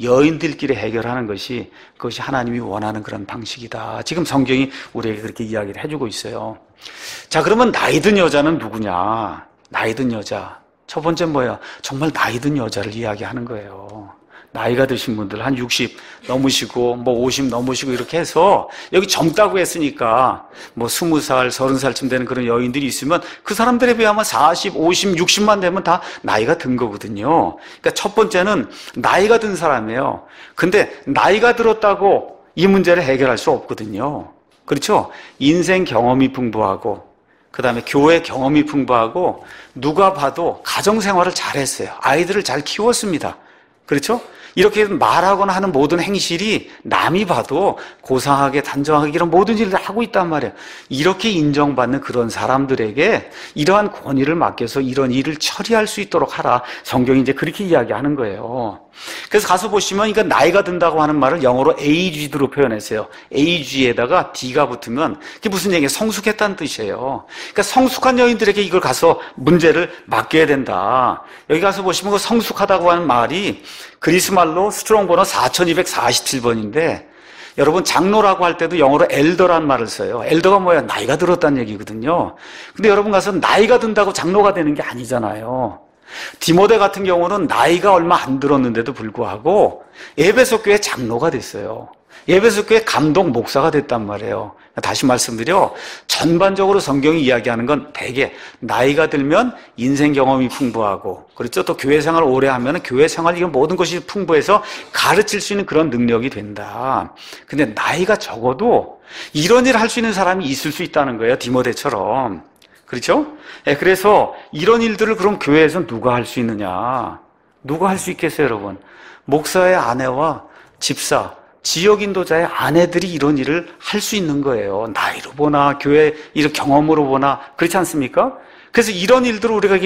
여인들끼리 해결하는 것이 그것이 하나님이 원하는 그런 방식이다. 지금 성경이 우리에게 그렇게 이야기를 해주고 있어요. 자, 그러면 나이 든 여자는 누구냐? 나이 든 여자. 첫 번째 뭐예요? 정말 나이 든 여자를 이야기하는 거예요. 나이가 드신 분들 한 육십 넘으시고 뭐 오십 넘으시고 이렇게 해서 여기 젊다고 했으니까 뭐 스무 살, 서른 살쯤 되는 그런 여인들이 있으면 그 사람들에 비하면 사십, 오십, 육십만 되면 다 나이가 든 거거든요. 그러니까 첫 번째는 나이가 든 사람이에요. 근데 나이가 들었다고 이 문제를 해결할 수 없거든요. 그렇죠? 인생 경험이 풍부하고 그 다음에 교회 경험이 풍부하고 누가 봐도 가정생활을 잘했어요. 아이들을 잘 키웠습니다. 그렇죠? 이렇게 말하거나 하는 모든 행실이 남이 봐도 고상하게 단정하게 이런 모든 일을 하고 있단 말이에요. 이렇게 인정받는 그런 사람들에게 이러한 권위를 맡겨서 이런 일을 처리할 수 있도록 하라. 성경이 이제 그렇게 이야기하는 거예요. 그래서 가서 보시면 이거 나이가 든다고 하는 말을 영어로 에이지드로 표현했어요. 에이지에다가 D가 붙으면 그게 무슨 얘기예요? 성숙했다는 뜻이에요. 그러니까 성숙한 여인들에게 이걸 가서 문제를 맡겨야 된다. 여기 가서 보시면 그 성숙하다고 하는 말이 그리스 말로 스트롱 번호 사천이백사십칠 번인데 여러분 장로라고 할 때도 영어로 엘더라는 말을 써요. 엘더가 뭐야? 나이가 들었다는 얘기거든요. 근데 여러분 가서 나이가 든다고 장로가 되는 게 아니잖아요. 디모데 같은 경우는 나이가 얼마 안 들었는데도 불구하고 에베소 교회 장로가 됐어요. 에베소 교회 감독 목사가 됐단 말이에요. 다시 말씀드려 전반적으로 성경이 이야기하는 건 대개 나이가 들면 인생 경험이 풍부하고 그렇죠. 또 교회 생활을 오래 하면 교회 생활 이런 모든 것이 풍부해서 가르칠 수 있는 그런 능력이 된다. 근데 나이가 적어도 이런 일을 할 수 있는 사람이 있을 수 있다는 거예요. 디모데처럼. 그렇죠? 네, 그래서 이런 일들을 그럼 교회에서 누가 할 수 있느냐? 누가 할 수 있겠어요, 여러분? 목사의 아내와 집사, 지역 인도자의 아내들이 이런 일을 할 수 있는 거예요. 나이로 보나, 교회 이런 경험으로 보나, 그렇지 않습니까? 그래서 이런 일들을 우리가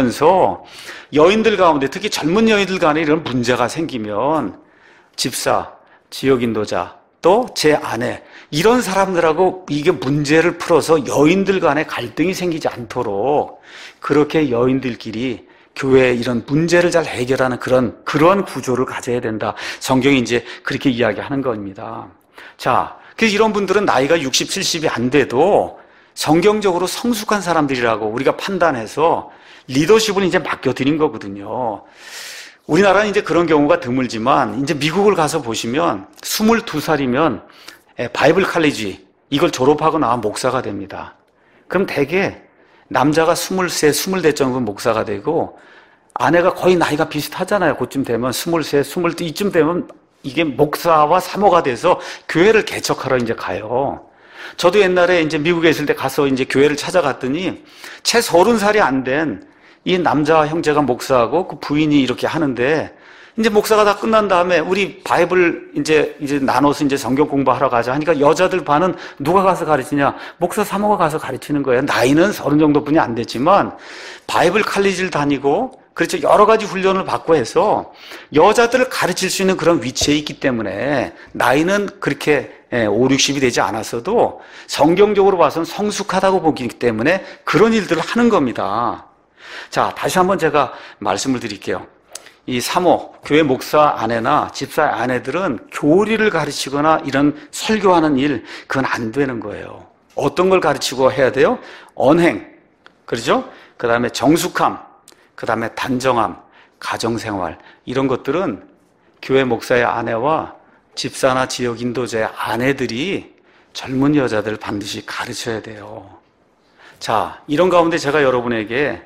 보면서 여인들 가운데, 특히 젊은 여인들 간에 이런 문제가 생기면 집사, 지역 인도자, 또 제 아내 이런 사람들하고 이게 문제를 풀어서 여인들 간에 갈등이 생기지 않도록 그렇게 여인들끼리 교회에 이런 문제를 잘 해결하는 그런 그런 구조를 가져야 된다. 성경이 이제 그렇게 이야기하는 겁니다. 자, 그래서 이런 분들은 나이가 육십, 칠십이 안 돼도 성경적으로 성숙한 사람들이라고 우리가 판단해서 리더십을 이제 맡겨드린 거거든요. 우리나라는 이제 그런 경우가 드물지만 이제 미국을 가서 보시면 스물두 살이면 바이블 칼리지 이걸 졸업하고 나와 목사가 됩니다. 그럼 대개 남자가 스물세, 스물네 정도 목사가 되고 아내가 거의 나이가 비슷하잖아요. 그쯤 되면 스물세, 스물두 이쯤 되면 이게 목사와 사모가 돼서 교회를 개척하러 이제 가요. 저도 옛날에 이제 미국에 있을 때 가서 이제 교회를 찾아갔더니 채 서른 살이 안 된 이 남자 형제가 목사하고 그 부인이 이렇게 하는데 이제 목사가 다 끝난 다음에 우리 바이블 이제 이제 나눠서 이제 성경 공부하러 가자 하니까 여자들 반은 누가 가서 가르치냐? 목사 사모가 가서 가르치는 거예요. 나이는 서른 정도뿐이 안 됐지만 바이블 칼리지를 다니고 그렇죠. 여러 가지 훈련을 받고 해서 여자들을 가르칠 수 있는 그런 위치에 있기 때문에 나이는 그렇게 오, 육십이 되지 않았어도 성경적으로 봐서는 성숙하다고 보기 때문에 그런 일들을 하는 겁니다. 자, 다시 한번 제가 말씀을 드릴게요. 이 사모, 교회 목사 아내나 집사 아내들은 교리를 가르치거나 이런 설교하는 일, 그건 안 되는 거예요. 어떤 걸 가르치고 해야 돼요? 언행, 그렇죠? 그 다음에 정숙함, 그 다음에 단정함, 가정생활, 이런 것들은 교회 목사의 아내와 집사나 지역 인도자의 아내들이 젊은 여자들 반드시 가르쳐야 돼요. 자, 이런 가운데 제가 여러분에게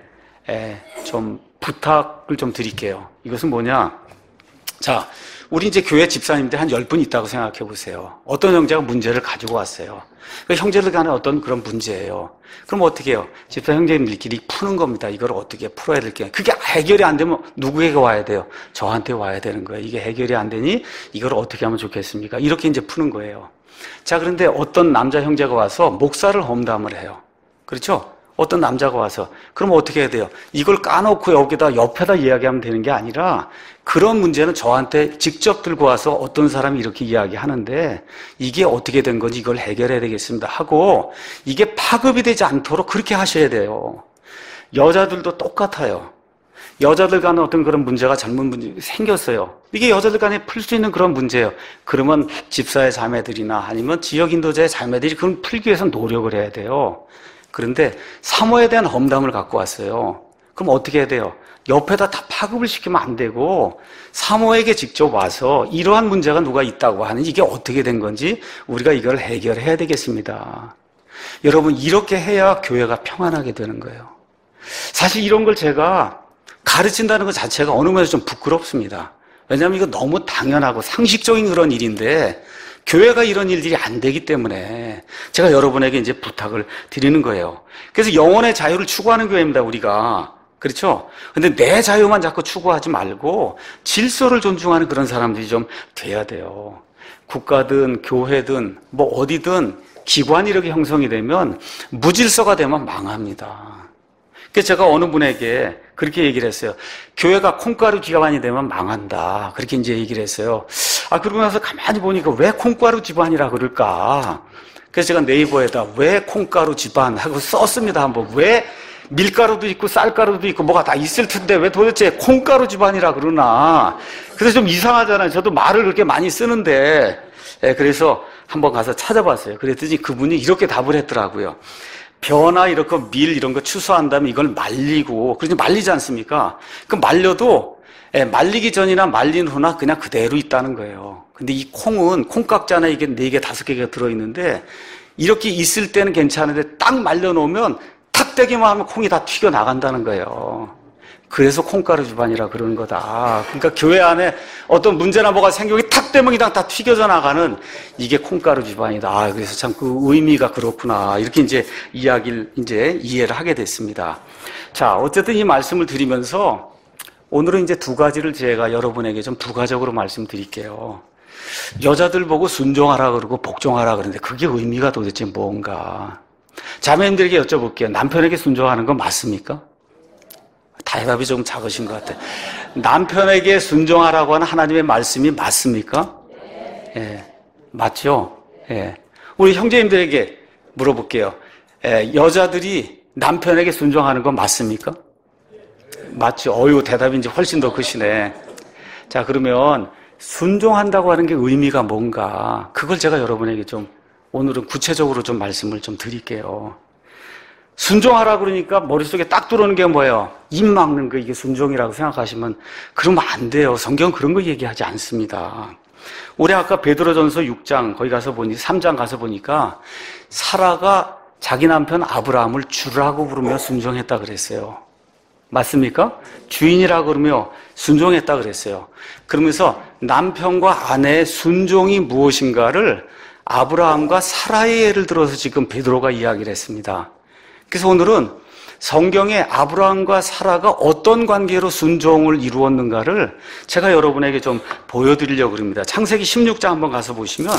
좀 부탁을 좀 드릴게요. 이것은 뭐냐? 자, 우리 이제 교회 집사님들 한 열 분 있다고 생각해 보세요. 어떤 형제가 문제를 가지고 왔어요. 그 형제들 간에 어떤 그런 문제예요. 그럼 어떻게 해요? 집사 형제님들끼리 푸는 겁니다. 이걸 어떻게 풀어야 될게요. 그게 해결이 안 되면 누구에게 와야 돼요? 저한테 와야 되는 거예요. 이게 해결이 안 되니 이걸 어떻게 하면 좋겠습니까? 이렇게 이제 푸는 거예요. 자, 그런데 어떤 남자 형제가 와서 목사를 험담을 해요. 그렇죠? 어떤 남자가 와서 그럼 어떻게 해야 돼요? 이걸 까놓고 여기다 옆에다 이야기하면 되는 게 아니라 그런 문제는 저한테 직접 들고 와서 어떤 사람이 이렇게 이야기하는데 이게 어떻게 된 건지 이걸 해결해야 되겠습니다 하고 이게 파급이 되지 않도록 그렇게 하셔야 돼요. 여자들도 똑같아요. 여자들 간에 어떤 그런 문제가 잘못 문제 생겼어요. 이게 여자들 간에 풀 수 있는 그런 문제예요. 그러면 집사의 자매들이나 아니면 지역 인도자의 자매들이 그걸 풀기 위해서 노력을 해야 돼요. 그런데 사모에 대한 험담을 갖고 왔어요. 그럼 어떻게 해야 돼요? 옆에다 다 파급을 시키면 안 되고 사모에게 직접 와서 이러한 문제가 누가 있다고 하는 이게 어떻게 된 건지 우리가 이걸 해결해야 되겠습니다. 여러분 이렇게 해야 교회가 평안하게 되는 거예요. 사실 이런 걸 제가 가르친다는 것 자체가 어느 면에서 좀 부끄럽습니다. 왜냐하면 이거 너무 당연하고 상식적인 그런 일인데 교회가 이런 일들이 안 되기 때문에 제가 여러분에게 이제 부탁을 드리는 거예요. 그래서 영혼의 자유를 추구하는 교회입니다, 우리가. 그렇죠? 근데 내 자유만 자꾸 추구하지 말고 질서를 존중하는 그런 사람들이 좀 돼야 돼요. 국가든 교회든 뭐 어디든 기관이 이렇게 형성이 되면 무질서가 되면 망합니다. 그래서 제가 어느 분에게 그렇게 얘기를 했어요. 교회가 콩가루 기관이 되면 망한다. 그렇게 이제 얘기를 했어요. 아, 그러고 나서 가만히 보니까 왜 콩가루 집안이라 그럴까? 그래서 제가 네이버에다 왜 콩가루 집안 하고 썼습니다. 한번. 왜 밀가루도 있고 쌀가루도 있고 뭐가 다 있을 텐데 왜 도대체 콩가루 집안이라 그러나? 그래서 좀 이상하잖아요. 저도 말을 그렇게 많이 쓰는데. 예, 그래서 한번 가서 찾아봤어요. 그랬더니 그분이 이렇게 답을 했더라고요. 벼나 이렇게 밀 이런 거 추수한 다음에 이걸 말리고, 그러지 말리지 않습니까? 그 말려도, 예, 말리기 전이나 말린 후나 그냥 그대로 있다는 거예요. 근데 이 콩은, 콩깍지 안에 이게 네 개, 다섯 개가 들어있는데, 이렇게 있을 때는 괜찮은데 딱 말려놓으면 탁 떼기만 하면 콩이 다 튀겨 나간다는 거예요. 그래서 콩가루 집안이라 그러는 거다. 그러니까 교회 안에 어떤 문제나 뭐가 생기고 탁 떼면 그냥 다 튀겨져 나가는 이게 콩가루 집안이다. 아, 그래서 참 그 의미가 그렇구나. 이렇게 이제 이야기를 이제 이해를 하게 됐습니다. 자, 어쨌든 이 말씀을 드리면서 오늘은 이제 두 가지를 제가 여러분에게 좀 부가적으로 말씀드릴게요. 여자들 보고 순종하라 그러고 복종하라 그러는데 그게 의미가 도대체 뭔가. 자매님들에게 여쭤볼게요. 남편에게 순종하는 건 맞습니까? 대답이 좀 작으신 것 같아요. 남편에게 순종하라고 하는 하나님의 말씀이 맞습니까? 예, 맞죠? 예. 우리 형제님들에게 물어볼게요. 예, 여자들이 남편에게 순종하는 건 맞습니까? 맞죠? 어유 대답이 이제 훨씬 더 크시네. 자, 그러면 순종한다고 하는 게 의미가 뭔가, 그걸 제가 여러분에게 좀 오늘은 구체적으로 좀 말씀을 좀 드릴게요. 순종하라 그러니까 머릿속에 딱 들어오는 게 뭐예요? 입 막는 거, 이게 순종이라고 생각하시면 그러면 안 돼요. 성경은 그런 거 얘기하지 않습니다. 올해 아까 베드로전서 육 장 거기 가서 보니 삼 장 가서 보니까 사라가 자기 남편 아브라함을 주라고 부르며 순종했다 그랬어요. 맞습니까? 주인이라고 그러며 순종했다 그랬어요. 그러면서 남편과 아내의 순종이 무엇인가를 아브라함과 사라의 예를 들어서 지금 베드로가 이야기를 했습니다. 그래서 오늘은 성경에 아브라함과 사라가 어떤 관계로 순종을 이루었는가를 제가 여러분에게 좀 보여드리려고 합니다. 창세기 십육 장 한번 가서 보시면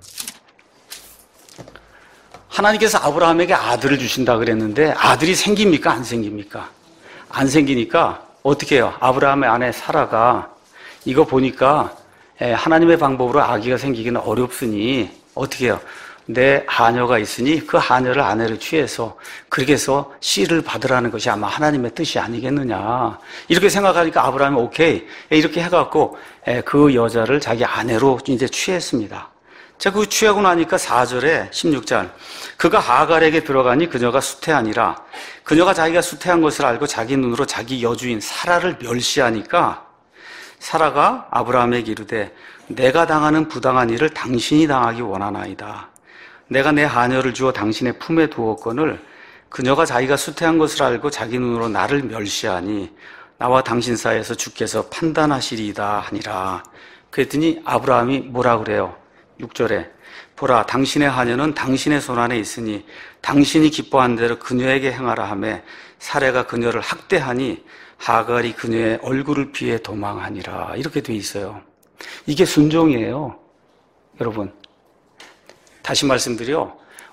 하나님께서 아브라함에게 아들을 주신다 그랬는데 아들이 생깁니까? 안 생깁니까? 안 생기니까 어떻게 해요? 아브라함의 아내 사라가 이거 보니까 하나님의 방법으로 아기가 생기기는 어렵으니 어떻게 해요? 내 하녀가 있으니 그 하녀를 아내로 취해서 그렇게 해서 씨를 받으라는 것이 아마 하나님의 뜻이 아니겠느냐 이렇게 생각하니까 아브라함이 오케이 이렇게 해갖고 그 여자를 자기 아내로 이제 취했습니다. 자, 그 취하고 나니까 사 절에 십육 절 그가 하갈에게 들어가니 그녀가 수태하니라. 그녀가 자기가 수태한 것을 알고 자기 눈으로 자기 여주인 사라를 멸시하니까 사라가 아브라함에게 이르되 내가 당하는 부당한 일을 당신이 당하기 원하나이다. 내가 내 하녀를 주어 당신의 품에 두었거늘 그녀가 자기가 수태한 것을 알고 자기 눈으로 나를 멸시하니 나와 당신 사이에서 주께서 판단하시리이다 하니라. 그랬더니 아브라함이 뭐라 그래요? 육 절에 보라 당신의 하녀는 당신의 손안에 있으니 당신이 기뻐한 대로 그녀에게 행하라 하며 사례가 그녀를 학대하니 하갈이 그녀의 얼굴을 피해 도망하니라. 이렇게 돼 있어요. 이게 순종이에요. 여러분 다시 말씀드려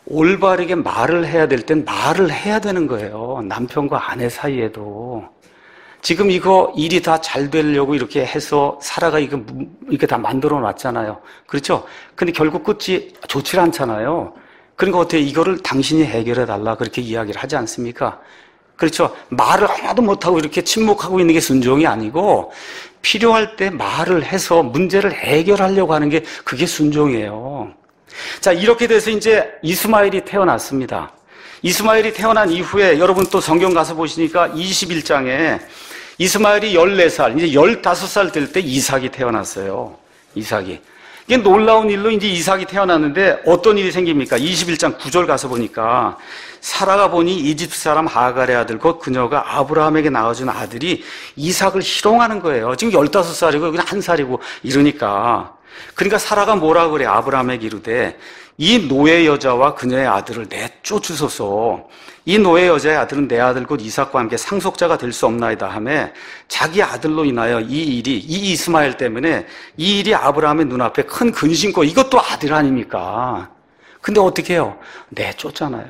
올바르게 말을 해야 될 땐 말을 해야 되는 거예요. 남편과 아내 사이에도. 지금 이거 일이 다 잘 되려고 이렇게 해서 사라가 이거 이렇게 다 만들어 놨잖아요. 그렇죠? 근데 결국 끝이 좋지 않잖아요. 그러니까 어떻게 이거를 당신이 해결해 달라 그렇게 이야기를 하지 않습니까? 그렇죠? 말을 하나도 못하고 이렇게 침묵하고 있는 게 순종이 아니고 필요할 때 말을 해서 문제를 해결하려고 하는 게 그게 순종이에요. 자, 이렇게 돼서 이제 이스마엘이 태어났습니다. 이스마엘이 태어난 이후에 여러분 또 성경 가서 보시니까 이십일 장에 이스마엘이 열네 살, 이제 열다섯 살 될 때 이삭이 태어났어요. 이삭이. 이게 놀라운 일로 이제 이삭이 태어났는데 어떤 일이 생깁니까? 이십일 장 구 절 가서 보니까 사라가 보니 이집트 사람 하갈의 아들 곧 그녀가 아브라함에게 낳아준 아들이 이삭을 희롱하는 거예요. 지금 열다섯 살이고 여기는 한 살이고 이러니까. 그러니까 사라가 뭐라 그래? 아브라함에게 이르되 이 노예 여자와 그녀의 아들을 내쫓으소서. 이 노예 여자의 아들은 내 아들 곧 이삭과 함께 상속자가 될 수 없나이다 하며 자기 아들로 인하여 이 일이 이 이스마엘 때문에 이 일이 아브라함의 눈앞에 큰 근심고 이것도 아들 아닙니까? 근데 어떻게 해요? 내쫓잖아요.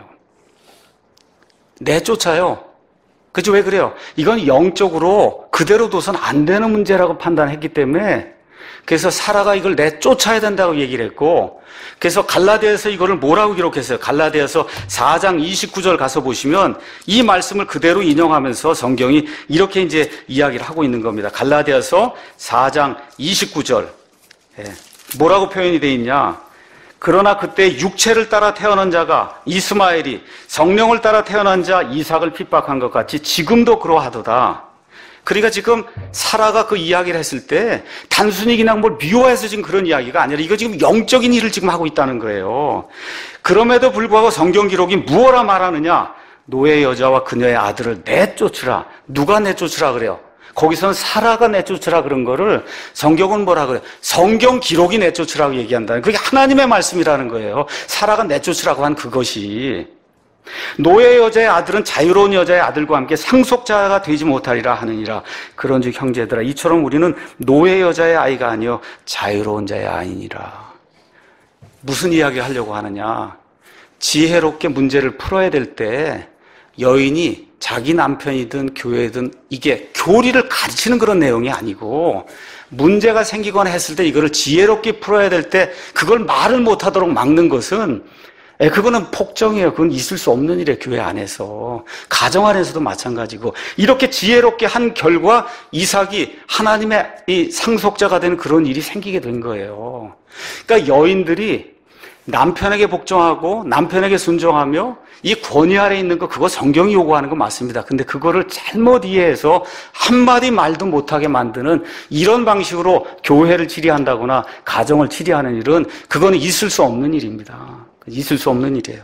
내쫓아요. 그죠? 왜 그래요? 이건 영적으로 그대로 둬선 안 되는 문제라고 판단했기 때문에 그래서 사라가 이걸 내쫓아야 된다고 얘기를 했고 그래서 갈라디아에서 이거를 뭐라고 기록했어요? 갈라디아서 사 장 이십구 절 가서 보시면 이 말씀을 그대로 인용하면서 성경이 이렇게 이제 이야기를 하고 있는 겁니다. 갈라디아서 사 장 이십구 절 예. 뭐라고 표현이 되어 있냐? 그러나 그때 육체를 따라 태어난 자가 이스마엘이 성령을 따라 태어난 자 이삭을 핍박한 것 같이 지금도 그러하도다. 그러니까 지금 사라가 그 이야기를 했을 때 단순히 그냥 뭘 미워해서 지금 그런 이야기가 아니라 이거 지금 영적인 일을 지금 하고 있다는 거예요. 그럼에도 불구하고 성경 기록이 무엇라 말하느냐? 노예 여자와 그녀의 아들을 내쫓으라. 누가 내쫓으라 그래요? 거기서는 사라가 내쫓으라 그런 거를 성경은 뭐라 그래요? 성경 기록이 내쫓으라고 얘기한다는 그게 하나님의 말씀이라는 거예요. 사라가 내쫓으라고 한 그것이. 노예 여자의 아들은 자유로운 여자의 아들과 함께 상속자가 되지 못하리라 하느니라. 그런즉 형제들아 이처럼 우리는 노예 여자의 아이가 아니요 자유로운 자의 아이니라. 무슨 이야기 하려고 하느냐? 지혜롭게 문제를 풀어야 될 때 여인이 자기 남편이든 교회든 이게 교리를 가르치는 그런 내용이 아니고 문제가 생기거나 했을 때 이거를 지혜롭게 풀어야 될 때 그걸 말을 못하도록 막는 것은 예, 그거는 폭정이에요. 그건 있을 수 없는 일이에요. 교회 안에서. 가정 안에서도 마찬가지고. 이렇게 지혜롭게 한 결과 이삭이 하나님의 이 상속자가 되는 그런 일이 생기게 된 거예요. 그러니까 여인들이 남편에게 복종하고 남편에게 순종하며 이 권위 아래 있는 거 그거 성경이 요구하는 거 맞습니다. 근데 그거를 잘못 이해해서 한마디 말도 못하게 만드는 이런 방식으로 교회를 치리한다거나 가정을 치리하는 일은 그거는 있을 수 없는 일입니다. 있을 수 없는 일이에요.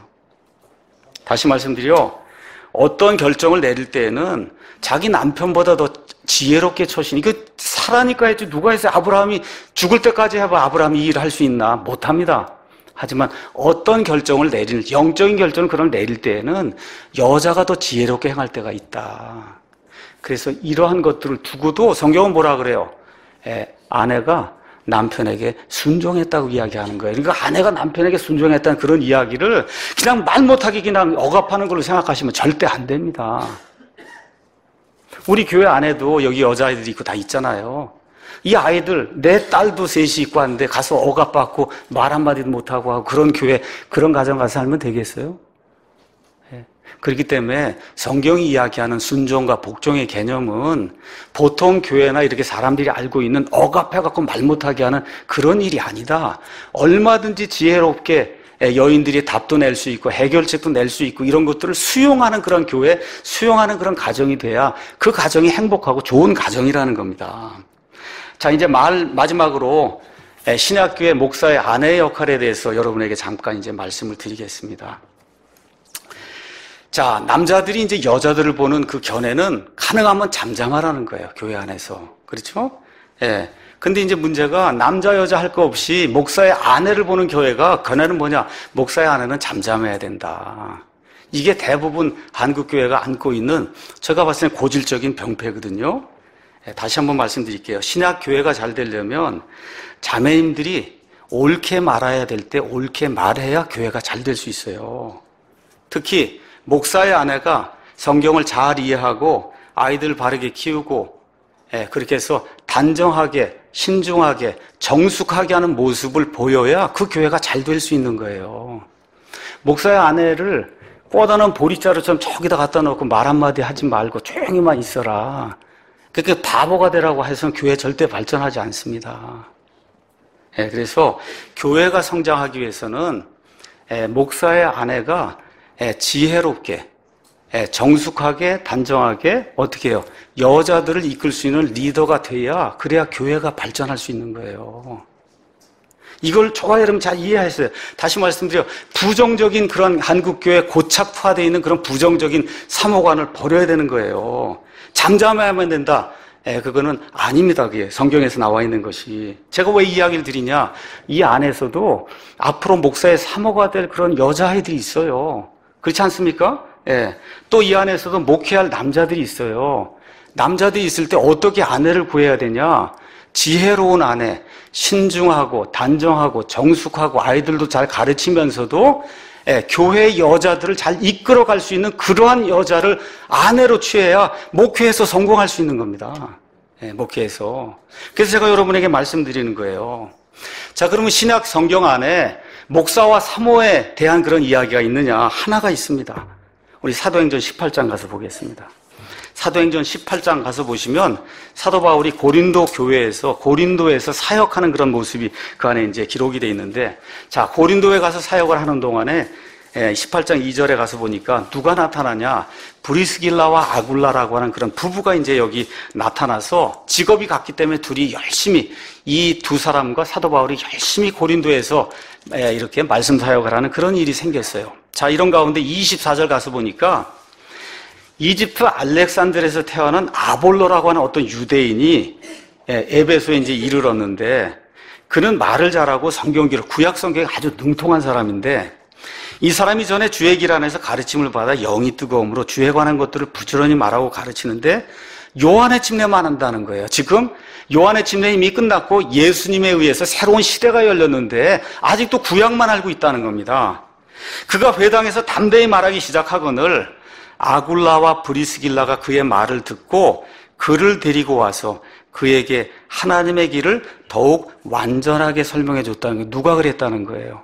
다시 말씀드려 어떤 결정을 내릴 때에는 자기 남편보다 더 지혜롭게 처신 이거 사라니까 했지 누가 했어요? 아브라함이 죽을 때까지 해봐 아브라함이 이 일을 할 수 있나? 못합니다. 하지만 어떤 결정을 내릴 영적인 결정을 그런 내릴 때에는 여자가 더 지혜롭게 행할 때가 있다. 그래서 이러한 것들을 두고도 성경은 뭐라 그래요? 에, 아내가 남편에게 순종했다고 이야기하는 거예요. 그러니까 아내가 남편에게 순종했다는 그런 이야기를 그냥 말 못하게 그냥 억압하는 걸로 생각하시면 절대 안 됩니다. 우리 교회 안에도 여기 여자아이들이 있고 다 있잖아요. 이 아이들 내 딸도 셋이 있고 하는데 가서 억압받고 말 한마디도 못하고 하고 그런 교회 그런 가정 가서 살면 되겠어요? 그렇기 때문에 성경이 이야기하는 순종과 복종의 개념은 보통 교회나 이렇게 사람들이 알고 있는 억압해갖고 말 못하게 하는 그런 일이 아니다. 얼마든지 지혜롭게 여인들이 답도 낼 수 있고 해결책도 낼 수 있고 이런 것들을 수용하는 그런 교회, 수용하는 그런 가정이 돼야 그 가정이 행복하고 좋은 가정이라는 겁니다. 자, 이제 말, 마지막으로 신약교회 목사의 아내의 역할에 대해서 여러분에게 잠깐 이제 말씀을 드리겠습니다. 자, 남자들이 이제 여자들을 보는 그 견해는 가능하면 잠잠하라는 거예요. 교회 안에서. 그렇죠? 예. 근데 이제 문제가 남자, 여자 할 거 없이 목사의 아내를 보는 교회가 견해는 뭐냐? 목사의 아내는 잠잠해야 된다. 이게 대부분 한국교회가 안고 있는 제가 봤을 때 고질적인 병폐거든요. 예, 다시 한번 말씀드릴게요. 신약교회가 잘 되려면 자매님들이 옳게 말해야 될 때 옳게 말해야 교회가 잘 될 수 있어요. 특히 목사의 아내가 성경을 잘 이해하고 아이들 바르게 키우고, 예, 그렇게 해서 단정하게, 신중하게, 정숙하게 하는 모습을 보여야 그 교회가 잘 될 수 있는 거예요. 목사의 아내를 뻗어놓은 보리자루처럼 저기다 갖다 놓고 말 한마디 하지 말고 조용히만 있어라, 그렇게 바보가 되라고 해서는 교회 절대 발전하지 않습니다. 예, 그래서 교회가 성장하기 위해서는 예, 목사의 아내가 예, 지혜롭게, 예, 정숙하게, 단정하게 어떻게 해요? 여자들을 이끌 수 있는 리더가 돼야, 그래야 교회가 발전할 수 있는 거예요. 이걸 저와 여러분 잘 이해하셔야 돼요. 다시 말씀드려, 부정적인 그런 한국교회 고착화되어 있는 그런 부정적인 사모관을 버려야 되는 거예요. 잠잠해야만 된다. 예, 그거는 아닙니다. 그게 성경에서 나와 있는 것이. 제가 왜 이 이야기를 드리냐? 이 안에서도 앞으로 목사의 사모가 될 그런 여자아이들이 있어요. 그렇지 않습니까? 예. 또 이 안에서도 목회할 남자들이 있어요. 남자들이 있을 때 어떻게 아내를 구해야 되냐? 지혜로운 아내, 신중하고 단정하고 정숙하고 아이들도 잘 가르치면서도 예, 교회 여자들을 잘 이끌어갈 수 있는 그러한 여자를 아내로 취해야 목회에서 성공할 수 있는 겁니다. 예, 목회에서. 그래서 제가 여러분에게 말씀드리는 거예요. 자, 그러면 신약 성경 안에 목사와 사모에 대한 그런 이야기가 있느냐? 하나가 있습니다. 우리 사도행전 십팔 장 가서 보겠습니다. 사도행전 십팔 장 가서 보시면 사도 바울이 고린도 교회에서, 고린도에서 사역하는 그런 모습이 그 안에 이제 기록이 되어 있는데, 자, 고린도에 가서 사역을 하는 동안에 십팔 장 이 절에 가서 보니까 누가 나타나냐? 브리스길라와 아굴라라고 하는 그런 부부가 이제 여기 나타나서 직업이 같기 때문에 둘이 열심히, 이 두 사람과 사도 바울이 열심히 고린도에서 이렇게 말씀 사역을 하는 그런 일이 생겼어요. 자, 이런 가운데 이십사 절 가서 보니까 이집트 알렉산드르에서 태어난 아볼로라고 하는 어떤 유대인이 에베소에 이제 이르렀는데, 그는 말을 잘하고 성경 기록, 구약 성경에 아주 능통한 사람인데, 이 사람이 전에 주의 길 안에서 가르침을 받아 영이 뜨거움으로 주에 관한 것들을 부지런히 말하고 가르치는데 요한의 침례만 한다는 거예요. 지금 요한의 침례 이미 끝났고 예수님에 의해서 새로운 시대가 열렸는데 아직도 구약만 알고 있다는 겁니다. 그가 회당에서 담대히 말하기 시작하거늘 아굴라와 브리스길라가 그의 말을 듣고 그를 데리고 와서 그에게 하나님의 길을 더욱 완전하게 설명해 줬다는 거예요. 누가 그랬다는 거예요?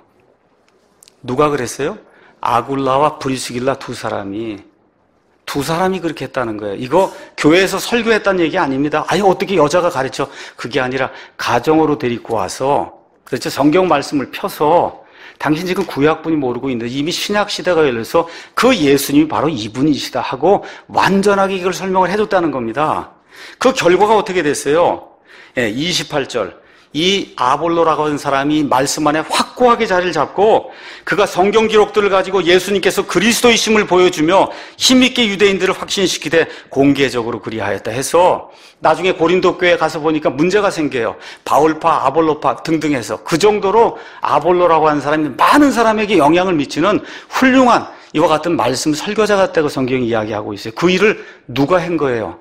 누가 그랬어요? 아굴라와 브리스길라 두 사람이. 두 사람이 그렇게 했다는 거예요. 이거 교회에서 설교했다는 얘기 아닙니다. 아니, 어떻게 여자가 가르쳐? 그게 아니라 가정으로 데리고 와서, 그렇죠? 성경 말씀을 펴서, 당신 지금 구약분이 모르고 있는데 이미 신약 시대가 열려서 그 예수님이 바로 이분이시다 하고 완전하게 이걸 설명을 해줬다는 겁니다. 그 결과가 어떻게 됐어요? 예, 이십팔 절. 이 아볼로라고 하는 사람이 말씀 안에 확고하게 자리를 잡고 그가 성경 기록들을 가지고 예수님께서 그리스도이심을 보여주며 힘있게 유대인들을 확신시키되 공개적으로 그리하였다 해서 나중에 고린도 교회에 가서 보니까 문제가 생겨요. 바울파, 아볼로파 등등 해서 그 정도로 아볼로라고 하는 사람이 많은 사람에게 영향을 미치는 훌륭한 이와 같은 말씀 설교자 같다고 성경이 이야기하고 있어요. 그 일을 누가 한 거예요?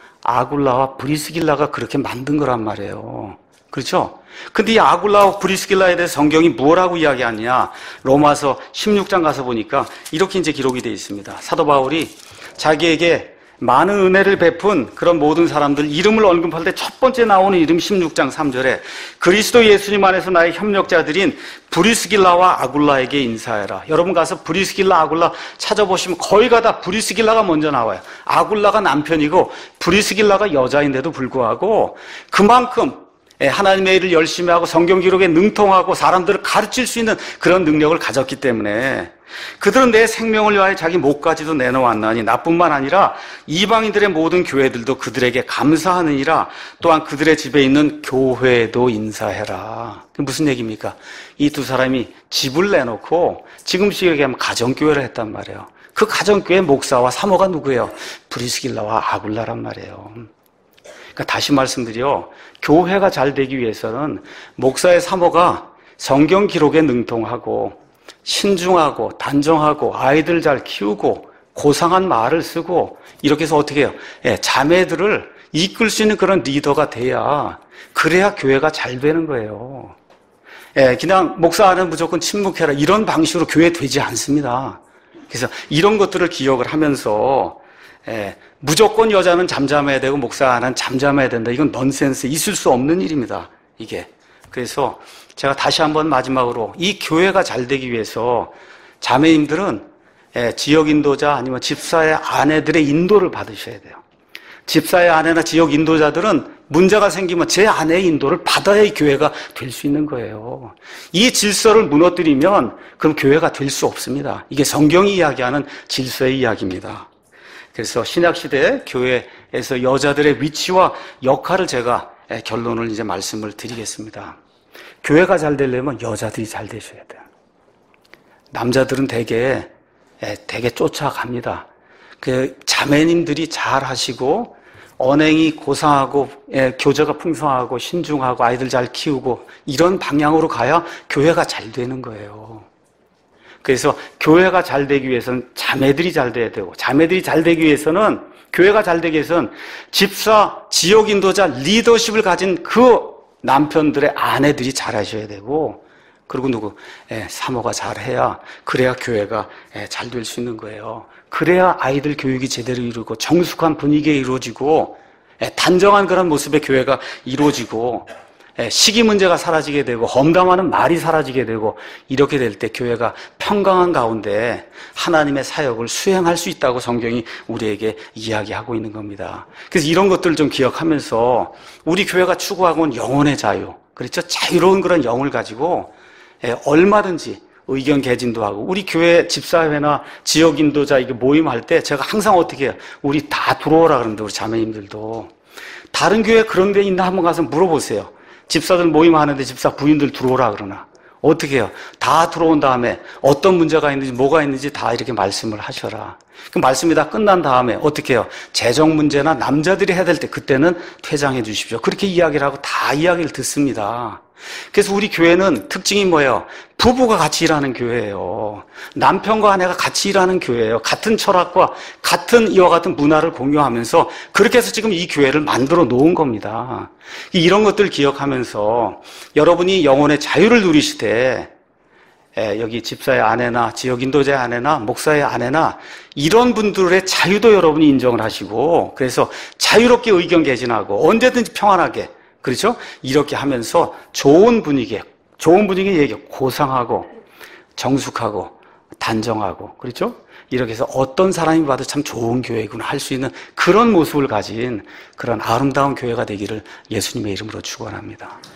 아굴라와 브리스길라가 그렇게 만든 거란 말이에요. 그렇죠? 근데 이 아굴라와 브리스길라에 대해 성경이 뭐라고 이야기하느냐? 로마서 십육 장 가서 보니까 이렇게 이제 기록이 되어 있습니다. 사도 바울이 자기에게 많은 은혜를 베푼 그런 모든 사람들 이름을 언급할 때 첫 번째 나오는 이름 십육 장 삼 절에 그리스도 예수님 안에서 나의 협력자들인 브리스길라와 아굴라에게 인사해라. 여러분 가서 브리스길라, 아굴라 찾아보시면 거의 다 브리스길라가 먼저 나와요. 아굴라가 남편이고 브리스길라가 여자인데도 불구하고 그만큼 하나님의 일을 열심히 하고 성경 기록에 능통하고 사람들을 가르칠 수 있는 그런 능력을 가졌기 때문에 그들은 내 생명을 위하여 자기 목까지도 내놓았나니 나뿐만 아니라 이방인들의 모든 교회들도 그들에게 감사하느니라. 또한 그들의 집에 있는 교회도 인사해라. 무슨 얘기입니까? 이 두 사람이 집을 내놓고 지금식 얘기하면 가정교회를 했단 말이에요. 그 가정교회 목사와 사모가 누구예요? 브리스길라와 아굴라란 말이에요. 그러니까 다시 말씀드려, 교회가 잘 되기 위해서는 목사의 사모가 성경 기록에 능통하고 신중하고 단정하고 아이들 잘 키우고 고상한 말을 쓰고 이렇게 해서 어떻게 해요? 예, 자매들을 이끌 수 있는 그런 리더가 돼야, 그래야 교회가 잘 되는 거예요. 예, 그냥 목사 안에는 무조건 침묵해라 이런 방식으로 교회 되지 않습니다. 그래서 이런 것들을 기억을 하면서 예, 무조건 여자는 잠잠해야 되고 목사 안은 잠잠해야 된다. 이건 넌센스, 있을 수 없는 일입니다. 이게. 그래서 제가 다시 한번 마지막으로 이 교회가 잘 되기 위해서 자매님들은 예, 지역 인도자 아니면 집사의 아내들의 인도를 받으셔야 돼요. 집사의 아내나 지역 인도자들은 문제가 생기면 제 아내의 인도를 받아야 이 교회가 될 수 있는 거예요. 이 질서를 무너뜨리면 그럼 교회가 될 수 없습니다. 이게 성경이 이야기하는 질서의 이야기입니다. 그래서 신약시대 교회에서 여자들의 위치와 역할을 제가 결론을 이제 말씀을 드리겠습니다. 교회가 잘 되려면 여자들이 잘 되셔야 돼요. 남자들은 되게, 되게 쫓아갑니다. 그 자매님들이 잘 하시고, 언행이 고상하고, 교제가 풍성하고, 신중하고, 아이들 잘 키우고, 이런 방향으로 가야 교회가 잘 되는 거예요. 그래서 교회가 잘 되기 위해서는 자매들이 잘 돼야 되고, 자매들이 잘 되기 위해서는, 교회가 잘 되기 위해서는 집사, 지역 인도자, 리더십을 가진 그 남편들의 아내들이 잘 하셔야 되고, 그리고 누구? 예, 사모가 잘해야, 그래야 교회가 예, 잘 될 수 있는 거예요. 그래야 아이들 교육이 제대로 이루고, 정숙한 분위기에 이루어지고, 예, 단정한 그런 모습의 교회가 이루어지고, 예, 시기 문제가 사라지게 되고, 험담하는 말이 사라지게 되고, 이렇게 될 때 교회가 평강한 가운데 하나님의 사역을 수행할 수 있다고 성경이 우리에게 이야기하고 있는 겁니다. 그래서 이런 것들을 좀 기억하면서, 우리 교회가 추구하고 있는 영혼의 자유, 그렇죠? 자유로운 그런 영을 가지고, 예, 얼마든지 의견 개진도 하고, 우리 교회 집사회나 지역 인도자 이게 모임할 때 제가 항상 어떻게 해요? 우리 다 들어오라 그러는데, 우리 자매님들도. 다른 교회 그런 데 있나 한번 가서 물어보세요. 집사들 모임하는데 집사 부인들 들어오라 그러나. 어떻게 해요? 다 들어온 다음에 어떤 문제가 있는지 뭐가 있는지 다 이렇게 말씀을 하셔라. 그 말씀이 다 끝난 다음에 어떻게 해요? 재정 문제나 남자들이 해야 될 때 그때는 퇴장해 주십시오. 그렇게 이야기를 하고 다 이야기를 듣습니다. 그래서 우리 교회는 특징이 뭐예요? 부부가 같이 일하는 교회예요. 남편과 아내가 같이 일하는 교회예요. 같은 철학과 같은 이와 같은 문화를 공유하면서 그렇게 해서 지금 이 교회를 만들어 놓은 겁니다. 이런 것들 기억하면서 여러분이 영혼의 자유를 누리실 때 여기 집사의 아내나 지역 인도자의 아내나 목사의 아내나 이런 분들의 자유도 여러분이 인정을 하시고, 그래서 자유롭게 의견 개진하고 언제든지 평안하게, 그렇죠? 이렇게 하면서 좋은 분위기에, 좋은 분위기에 얘기, 고상하고, 정숙하고, 단정하고, 그렇죠? 이렇게 해서 어떤 사람이 봐도 참 좋은 교회구나 할 수 있는 그런 모습을 가진 그런 아름다운 교회가 되기를 예수님의 이름으로 축원합니다.